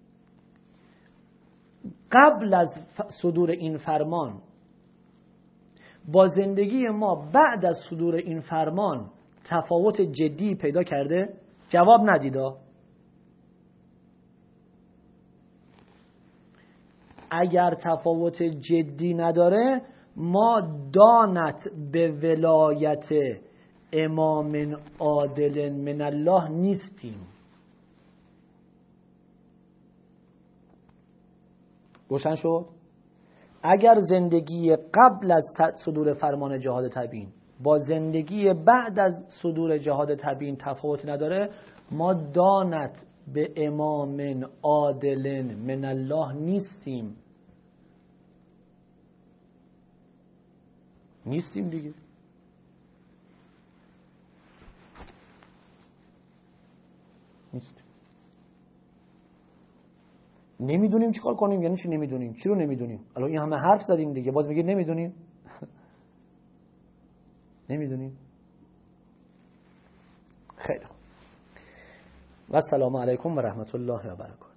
Speaker 2: قبل از صدور این فرمان با زندگی ما بعد از صدور این فرمان تفاوت جدی پیدا کرده؟ جواب ندیدا. اگر تفاوت جدی نداره ما دانت به ولایت امام عادل من الله نیستیم. روشن شد؟ اگر زندگی قبل از صدور فرمان جهاد تبیین با زندگی بعد از صدور جهاد تبیین تفاوت نداره ما دانت به امام عادل من الله نیستیم. نیستیم دیگه. نیست. نمیدونیم چیکار کنیم. یعنی چی نمیدونیم؟ چی رو نمیدونیم؟ الان این همه حرف زدیم دیگه باز میگه نمیدونیم. نمیدونیم. خیلی خوب. و السلام علیکم و رحمت الله و برکاته.